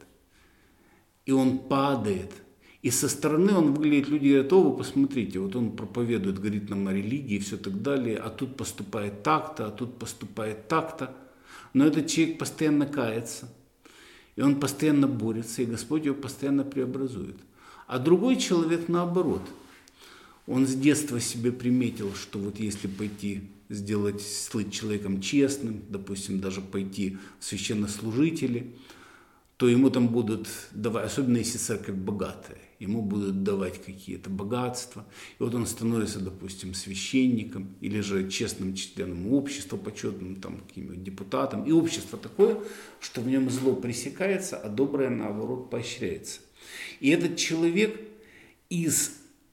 и он падает, и со стороны он выглядит, люди говорят: о, вы посмотрите, вот он проповедует, говорит нам о религии и все так далее, а тут поступает так-то, а тут поступает так-то, но этот человек постоянно кается, и он постоянно борется, и Господь его постоянно преобразует. А другой человек наоборот. Он с детства себе приметил, что вот если пойти сделать, стать человеком честным, допустим, даже пойти в священнослужители, то ему там будут давать, особенно если церковь богатая, ему будут давать какие-то богатства. И вот он становится, допустим, священником или же честным членом общества, почетным там каким-нибудь депутатом. И общество такое, что в нем зло пресекается, а доброе, наоборот, поощряется. И этот человек из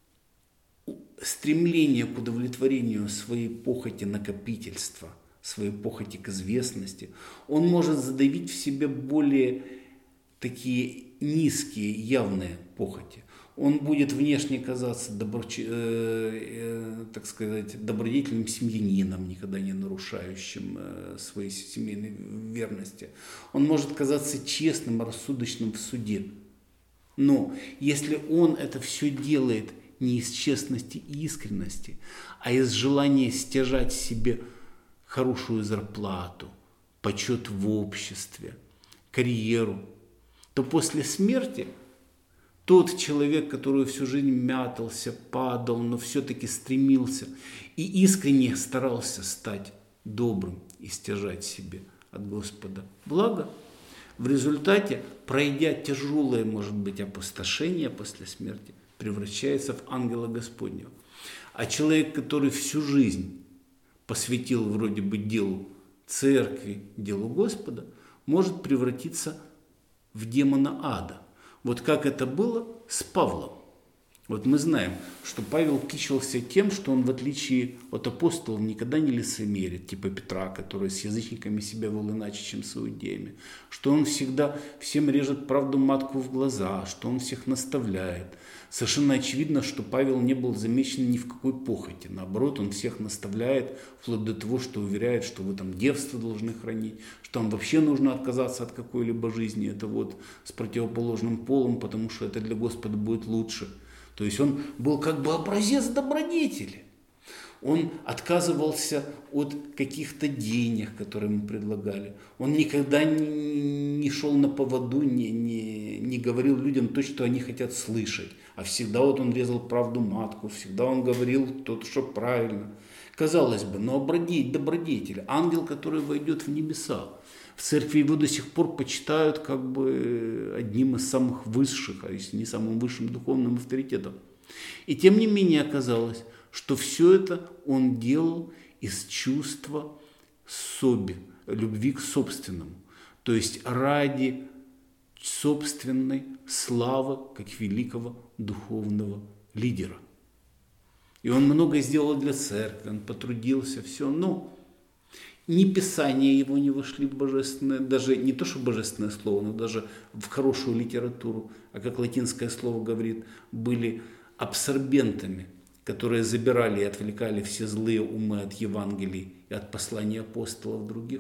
стремления к удовлетворению своей похоти накопительства, своей похоти к известности, он может задавить в себе более такие низкие, явные похоти. Он будет внешне казаться добро, э, э, так сказать, добродетельным семьянином, никогда не нарушающим э, своей семейной верности. Он может казаться честным, рассудочным в суде. Но если он это все делает не из честности и искренности, а из желания стяжать себе хорошую зарплату, почет в обществе, карьеру, то после смерти тот человек, который всю жизнь мятался, падал, но все-таки стремился и искренне старался стать добрым и стяжать себе от Господа благо, в результате, пройдя тяжелое, может быть, опустошение после смерти, превращается в ангела Господнего. А человек, который всю жизнь посвятил вроде бы делу церкви, делу Господа, может превратиться в демона ада. Вот как это было с Павлом. Вот мы знаем, что Павел кичился тем, что он, в отличие от апостолов, никогда не лицемерит, типа Петра, который с язычниками себя вел иначе, чем с иудеями, что он всегда всем режет правду матку в глаза, что он всех наставляет. Совершенно очевидно, что Павел не был замечен ни в какой похоти. Наоборот, он всех наставляет, вплоть до того, что уверяет, что вы там девство должны хранить, что вам вообще нужно отказаться от какой-либо жизни, это вот с противоположным полом, потому что это для Господа будет лучше. То есть он был как бы образец добродетели. Он отказывался от каких-то денег, которые ему предлагали. Он никогда не, не шел на поводу, не, не, не говорил людям то, что они хотят слышать. А всегда вот он резал правду матку, всегда он говорил то, что правильно. Казалось бы, но обродеть, добродетель, ангел, который войдет в небеса. В церкви его до сих пор почитают как бы одним из самых высших, а если не самым высшим духовным авторитетом. И тем не менее оказалось, что все это он делал из чувства соби, любви к собственному. То есть ради собственной славы, как великого духовного лидера. И он многое сделал для церкви, он потрудился, все, но ни Писания его не вошли в божественное, даже не то, что божественное слово, но даже в хорошую литературу, а как латинское слово говорит, были абсорбентами, которые забирали и отвлекали все злые умы от Евангелий и от посланий апостолов других.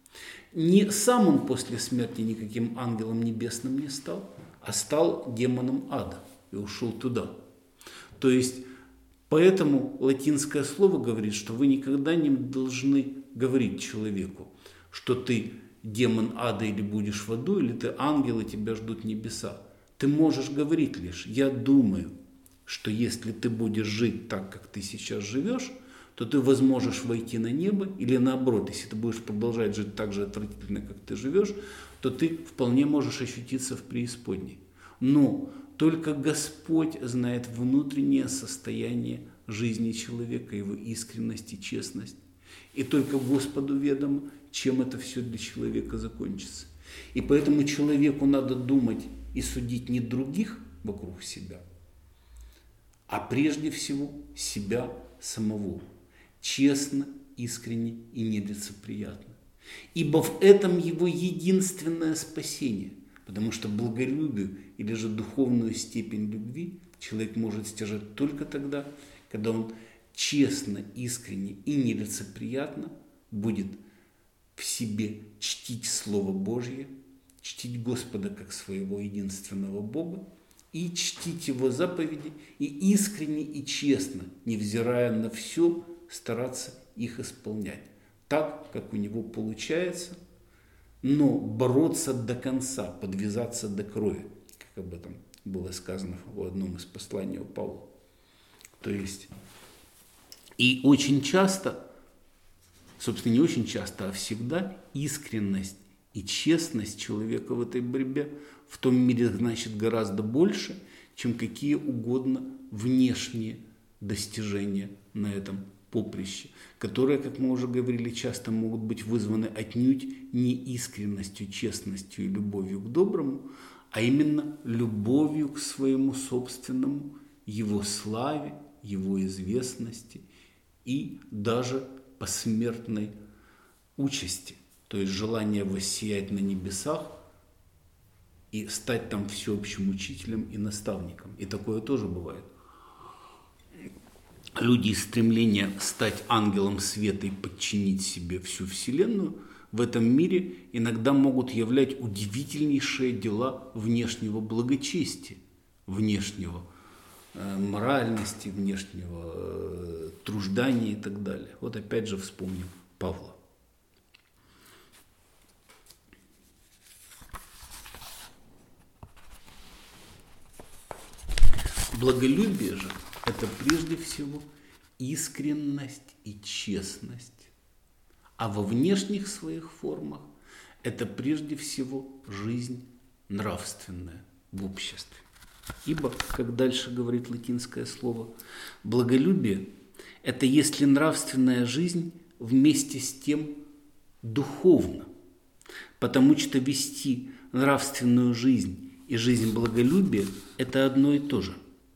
Не сам он после смерти никаким ангелом небесным не стал, а стал демоном ада и ушел туда. То есть, поэтому латинское слово говорит, что вы никогда не должны говорить человеку, что ты демон ада или будешь в аду, или ты ангел и тебя ждут небеса. Ты можешь говорить лишь: я думаю, что если ты будешь жить так, как ты сейчас живешь, то ты возможешь войти на небо, или наоборот, если ты будешь продолжать жить так же отвратительно, как ты живешь, то ты вполне можешь ощутиться в преисподней. Но только Господь знает внутреннее состояние жизни человека, его искренность и честность. И только Господу ведомо, чем это все для человека закончится. И поэтому человеку надо думать и судить не других вокруг себя, а прежде всего себя самого. Честно, искренне и нелицеприятно. Ибо в этом его единственное спасение. Потому что благолюбию или же духовную степень любви человек может стяжать только тогда, когда он честно, искренне и нелицеприятно будет в себе чтить Слово Божье, чтить Господа как своего единственного Бога и чтить Его заповеди, и искренне и честно, невзирая на все, стараться их исполнять так, как у него получается, но бороться до конца, подвязаться до крови, как об этом было сказано в одном из посланий у Павла. То есть, и очень часто, собственно, не очень часто, а всегда искренность и честность человека в этой борьбе в том мире значит гораздо больше, чем какие угодно внешние достижения на этом поприще, которые, как мы уже говорили, часто могут быть вызваны отнюдь не искренностью, честностью и любовью к доброму, а именно любовью к своему собственному, его славе, его известности и даже посмертной участи, то есть желание воссиять на небесах и стать там всеобщим учителем и наставником. И такое тоже бывает. Люди из стремления стать ангелом света и подчинить себе всю Вселенную в этом мире иногда могут являть удивительнейшие дела внешнего благочестия, внешнего э, моральности, внешнего э, труждания и так далее. Вот опять же вспомним Павла. Благолюбие же – это прежде всего искренность и честность. А во внешних своих формах это прежде всего жизнь нравственная в обществе. Ибо, как дальше говорит латинское слово, благолюбие – это если нравственная жизнь вместе с тем духовна. Потому что вести нравственную жизнь и жизнь благолюбия – это одно и то же.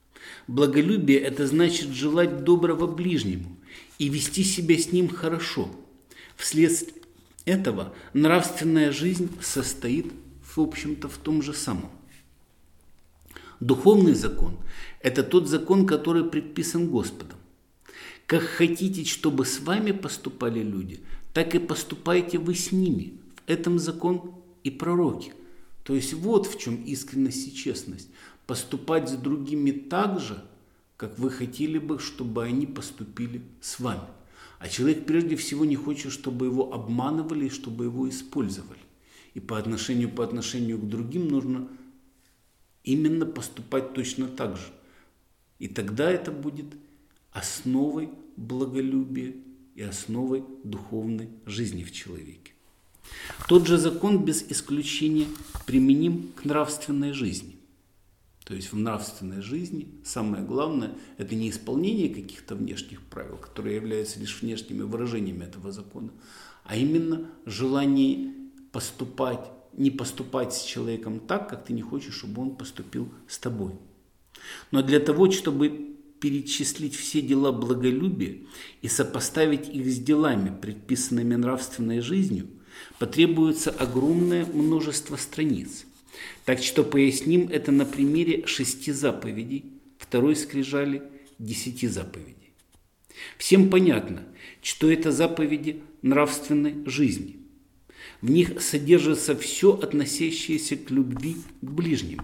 Благолюбие – это значит желать доброго ближнему и вести себя с ним хорошо. Вследствие этого нравственная жизнь состоит, в общем-то, в том же самом. Духовный закон – это тот закон, который предписан Господом. Как хотите, чтобы с вами поступали люди, так и поступайте вы с ними. В этом закон и пророки. То есть вот в чем искренность и честность. Поступать с другими так же, как вы хотели бы, чтобы они поступили с вами. А человек прежде всего не хочет, чтобы его обманывали и чтобы его использовали. И по отношению, по отношению к другим нужно именно поступать точно так же. И тогда это будет основой благолюбия и основой духовной жизни в человеке. Тот же закон без исключения применим к нравственной жизни. То есть в нравственной жизни самое главное – это не исполнение каких-то внешних правил, которые являются лишь внешними выражениями этого закона, а именно желание поступать, не поступать с человеком так, как ты не хочешь, чтобы он поступил с тобой. Но для того, чтобы перечислить все дела благолюбия и сопоставить их с делами, предписанными нравственной жизнью, потребуется огромное множество страниц. Так что поясним это на примере шести заповедей, второй скрижали десяти заповедей. Всем понятно, что это заповеди нравственной жизни. В них содержится все, относящееся к любви к ближнему.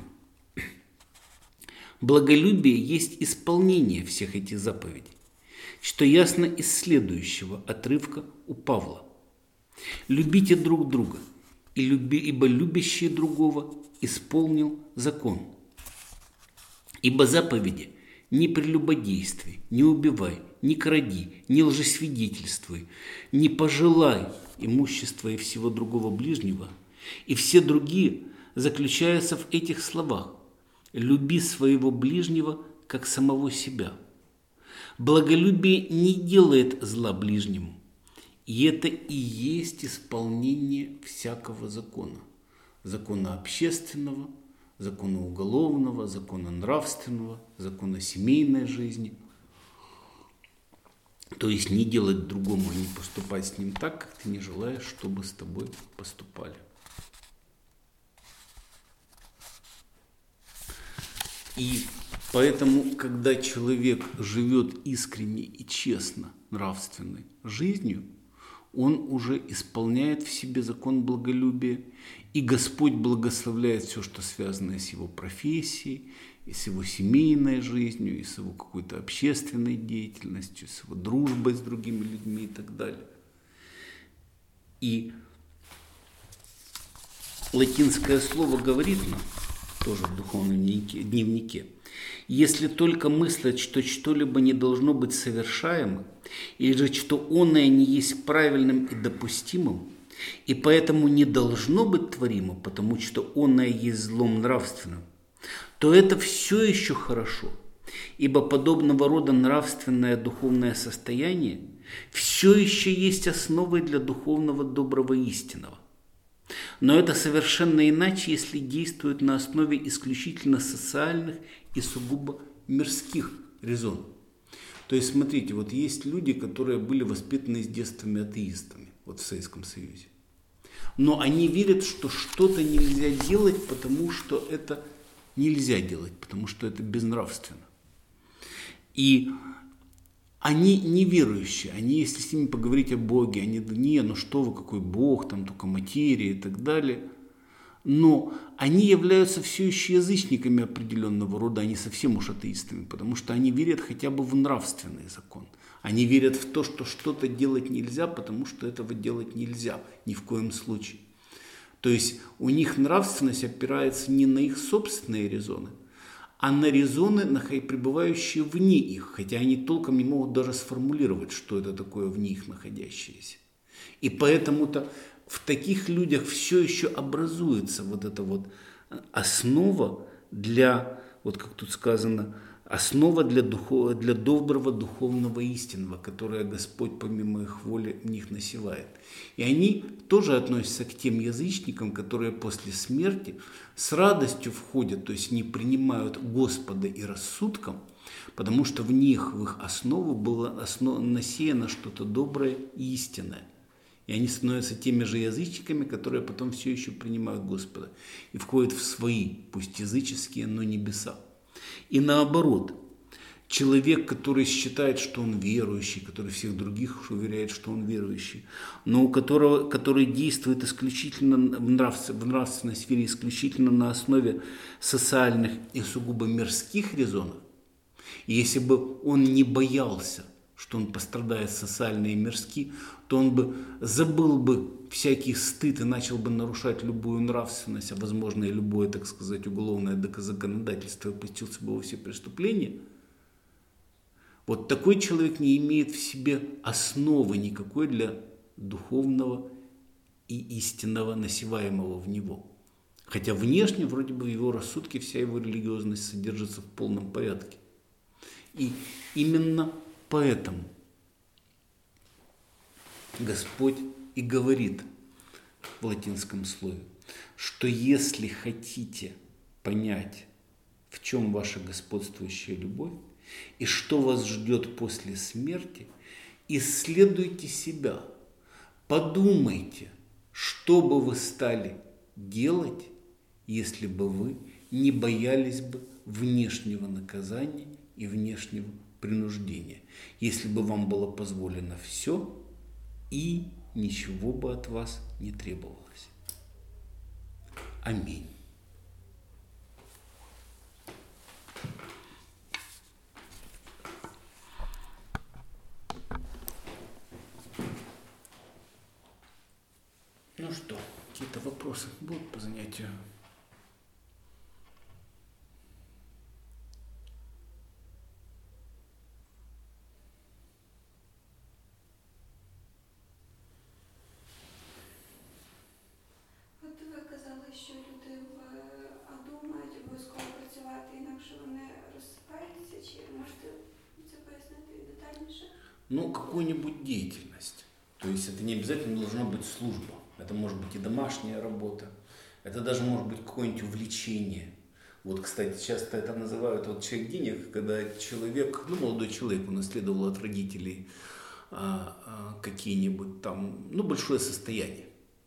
Благолюбие есть исполнение всех этих заповедей, что ясно из следующего отрывка у Павла. «Любите друг друга, и люби, ибо любящий другого исполнил закон. Ибо заповеди: не прелюбодействуй, не убивай, не кради, не лжесвидетельствуй, не пожелай имущества и всего другого ближнего, и все другие заключаются в этих словах: люби своего ближнего, как самого себя. Благолюбие не делает зла ближнему, и это и есть исполнение всякого закона. Закона общественного, закона уголовного, закона нравственного, закона семейной жизни. То есть не делать другому и не поступать с ним так, как ты не желаешь, чтобы с тобой поступали. И поэтому, когда человек живет искренне и честно нравственной жизнью, он уже исполняет в себе закон благолюбия, и Господь благословляет все, что связано с его профессией, и с его семейной жизнью, и с его какой-то общественной деятельностью, с его дружбой с другими людьми и так далее. И латинское слово говорит нам, тоже в духовном дневнике: если только мыслить, что что-либо не должно быть совершаемо, или же что оное не есть правильным и допустимым, и поэтому не должно быть творимо, потому что оное есть злом нравственным, то это все еще хорошо, ибо подобного рода нравственное духовное состояние все еще есть основой для духовного доброго истинного. Но это совершенно иначе, если действует на основе исключительно социальных и сугубо мирских резонов. То есть, смотрите, вот есть люди, которые были воспитаны с детства атеистами, вот в Советском Союзе. Но они верят, что что-то нельзя делать, потому что это нельзя делать, потому что это безнравственно. И они неверующие, они, если с ними поговорить о Боге, они: не, ну что вы, какой Бог, там только материя и так далее. Но они являются все еще язычниками определенного рода, они совсем уж атеистами, потому что они верят хотя бы в нравственный закон. Они верят в то, что что-то делать нельзя, потому что этого делать нельзя ни в коем случае. То есть у них нравственность опирается не на их собственные резоны, а на резоны, пребывающие вне их, хотя они толком не могут даже сформулировать, что это такое вне их находящееся. И поэтому-то в таких людях все еще образуется вот эта вот основа для, вот как тут сказано, основа для, духов, для доброго духовного истинного, которое Господь помимо их воли в них насевает. И они тоже относятся к тем язычникам, которые после смерти с радостью входят, то есть не принимают Господа и рассудком, Потому что в них, в их основу было основ... насеяно что-то доброе и истинное. И они становятся теми же язычниками, которые потом все еще принимают Господа и входят в свои, пусть языческие, но небеса. И наоборот, человек, который считает, что он верующий, который всех других уверяет, что он верующий, но у которого, который действует исключительно в, нравствен, в нравственной сфере, исключительно на основе социальных и сугубо мирских резонов, и если бы он не боялся, что он пострадает социально и мирски, то он бы забыл бы всякий стыд и начал бы нарушать любую нравственность, а возможно и любое, так сказать, уголовное законодательство, и опустился бы во все преступления. Вот такой человек не имеет в себе основы никакой для духовного и истинного, насеваемого в него. Хотя внешне, вроде бы, в его рассудке вся его религиозность содержится в полном порядке. И именно поэтому Господь и говорит в латинском слове, что если хотите понять, в чем ваша господствующая любовь и что вас ждет после смерти, исследуйте себя, подумайте, что бы вы стали делать, если бы вы не боялись бы внешнего наказания и внешнего принуждения, если бы вам было позволено все и ничего бы от вас не требовалось. Аминь. Ну что, какие-то вопросы будут по занятию? Що люди в аду мають обов'язково працювати, інакше вони розсипаються, чи можете це пояснити детальніше? Ну, какую-нибудь деятельность. То есть это не обязательно должна быть служба. Это может быть и домашняя работа. Это даже может быть какое-нибудь увлечение. Вот, кстати, часто это называют вот человек денег, когда человек, ну, молодой человек унаследовал от родителей а, а, какие-нибудь там, ну, большое состояние.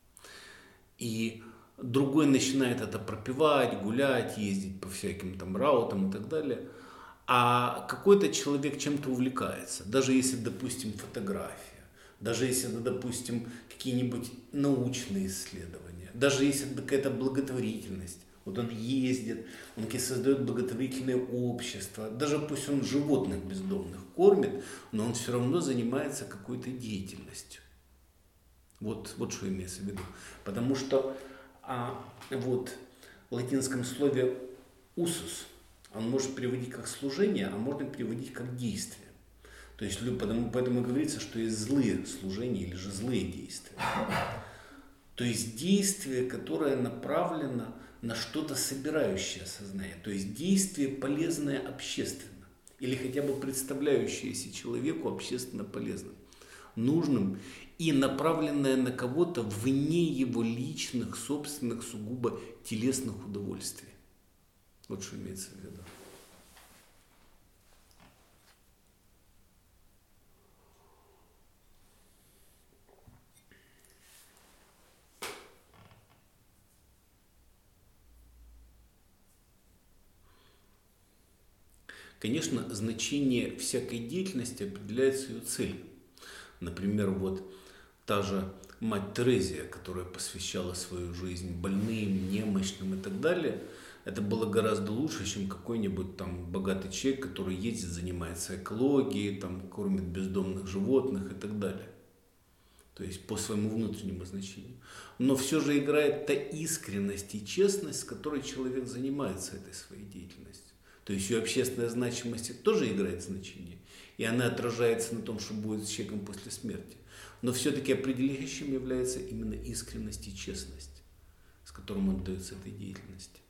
И другой начинает это пропивать, гулять, ездить по всяким там раутам и так далее. А какой-то человек чем-то увлекается. Даже если, допустим, фотография, даже если, допустим, какие-нибудь научные исследования, даже если какая-то благотворительность. Вот он ездит, он создает благотворительное общество. Даже пусть он животных бездомных кормит, но он все равно занимается какой-то деятельностью. Вот, вот что имеется в виду. Потому что а, вот, в латинском слове «усус» он может переводить как служение, а можно переводить как действие. То есть потому, поэтому говорится, что есть злые служения или же злые действия. То есть действие, которое направлено на что-то собирающее сознание. То есть действие, полезное общественно. Или хотя бы представляющееся человеку общественно полезным, нужным и направленное на кого-то вне его личных, собственных, сугубо телесных удовольствий. Вот что имеется в виду. Конечно, значение всякой деятельности определяется ее целью. Например, вот та же мать Терезия, которая посвящала свою жизнь больным, немощным и так далее, это было гораздо лучше, чем какой-нибудь там богатый человек, который ездит, занимается экологией, там, кормит бездомных животных и так далее. То есть по своему внутреннему значению. Но все же играет та искренность и честность, с которой человек занимается этой своей деятельностью. То есть ее общественная значимость тоже играет значение. И она отражается на том, что будет с человеком после смерти. Но все-таки определяющим является именно искренность и честность, с которым он отдается этой деятельности.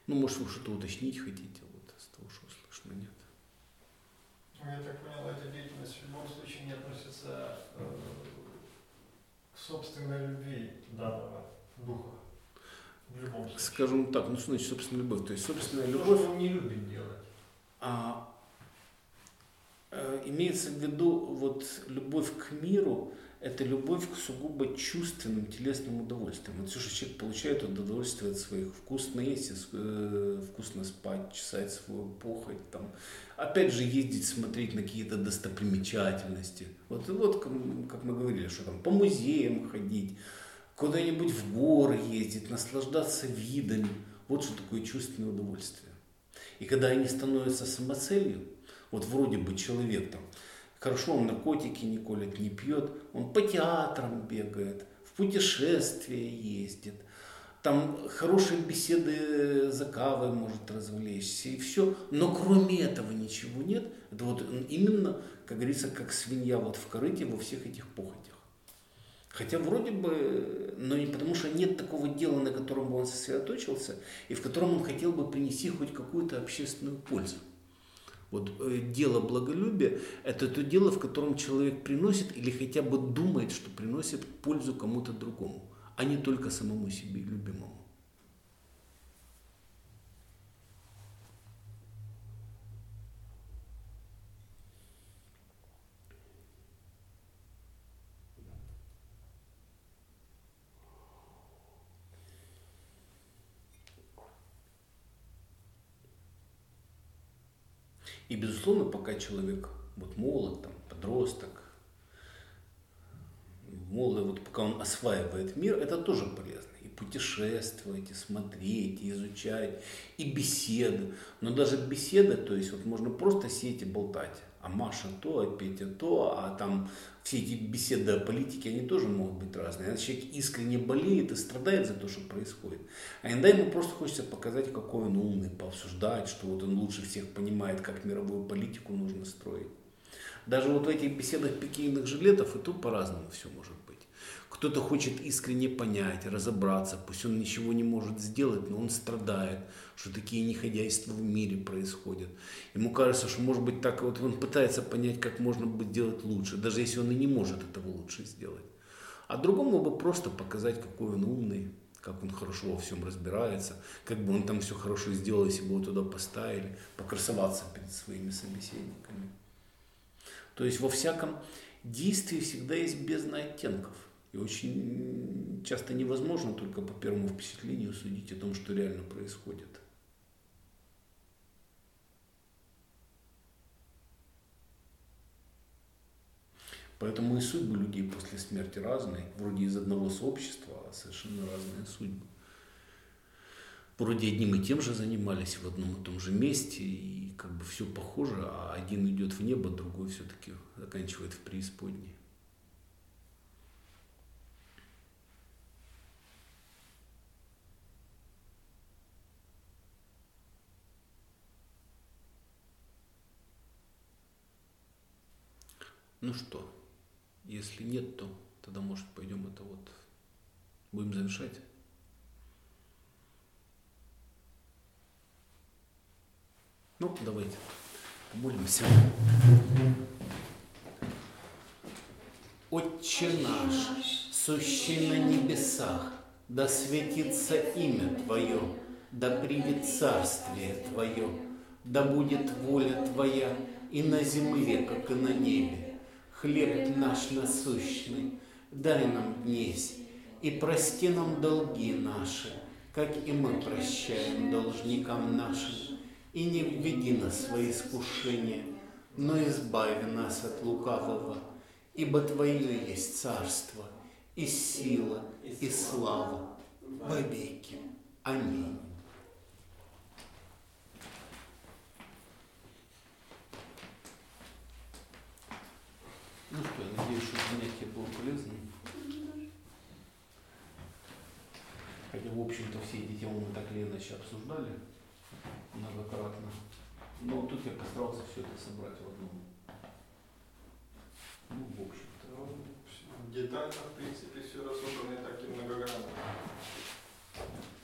Ну, может, вы что-то уточнить хотите, вот, с того, что слышно, нет? Ну, я так понял, эта деятельность в любом случае не относится э, к собственной любви данного духа. В любом случае. Скажем так, ну, что значит собственная любовь? То есть собственная То, любовь... что он не любит делать. А, э, имеется в виду вот любовь к миру, это любовь к сугубо чувственным, телесным удовольствиям. Вот все, что человек получает удовольствие от своих вкусно есть, э, вкусно спать, чесать свою похоть, там. Опять же ездить, смотреть на какие-то достопримечательности. Вот, вот как, как мы говорили, что там по музеям ходить, куда-нибудь в горы ездить, наслаждаться видами. Вот что такое чувственное удовольствие. И когда они становятся самоцелью, вот вроде бы человек там, хорошо, он наркотики не колет, не пьет, он по театрам бегает, в путешествия ездит, там хорошие беседы за кавой может развлечься и все. Но кроме этого ничего нет. Это вот именно, как говорится, как свинья вот в корыте во всех этих похотях. Хотя вроде бы, но не потому что нет такого дела, на котором бы он сосредоточился, и в котором он хотел бы принести хоть какую-то общественную пользу. Вот э, дело благолюбия – это то дело, в котором человек приносит или хотя бы думает, что приносит пользу кому-то другому, а не только самому себе любимому. И, безусловно, пока человек вот молод, там, подросток, молод, вот пока он осваивает мир, это тоже полезно. И путешествовать, и смотреть, и изучать, и беседы. Но даже беседа, то есть вот можно просто сидеть и болтать. А Маша то, а Петя то, а там все эти беседы о политике, они тоже могут быть разные. Иногда человек искренне болеет и страдает за то, что происходит. А иногда ему просто хочется показать, какой он умный, пообсуждать, что вот он лучше всех понимает, как мировую политику нужно строить. Даже вот в этих беседах пикейных жилетов и тут по-разному все может быть. Кто-то хочет искренне понять, разобраться, пусть он ничего не может сделать, но он страдает, что такие неходяйства в мире происходят. Ему кажется, что может быть так, вот он пытается понять, как можно бы сделать лучше, даже если он и не может этого лучше сделать. А другому бы просто показать, какой он умный, как он хорошо во всем разбирается, как бы он там все хорошо сделал, если бы его туда поставили, покрасоваться перед своими собеседниками. То есть во всяком действии всегда есть бездна оттенков. И очень часто невозможно только по первому впечатлению судить о том, что реально происходит. Поэтому и судьбы людей после смерти разные. Вроде из одного сообщества, а совершенно разные судьбы. Вроде одним и тем же занимались в одном и том же месте, и как бы все похоже, а один идет в небо, другой все-таки заканчивает в преисподней. Ну что, если нет, то тогда, может, пойдем это вот, будем завершать. Ну, давайте помолимся. Отче наш, сущий на небесах, да светится имя Твое, да придет царствие Твое, да будет воля Твоя и на земле, как и на небе. Хлеб наш насущный дай нам днесь, и прости нам долги наши, как и мы прощаем должникам нашим. И не введи нас в свои искушения, но избави нас от лукавого, ибо Твое есть царство, и сила, и слава во веки. Аминь. Ну что, я надеюсь, что занятие было полезным. Хотя, в общем-то, все эти темы мы так или иначе обсуждали многократно. Но тут я постарался все это собрать в одном. Ну, в общем-то. Детально, в принципе, все разобрано и так и многогранно.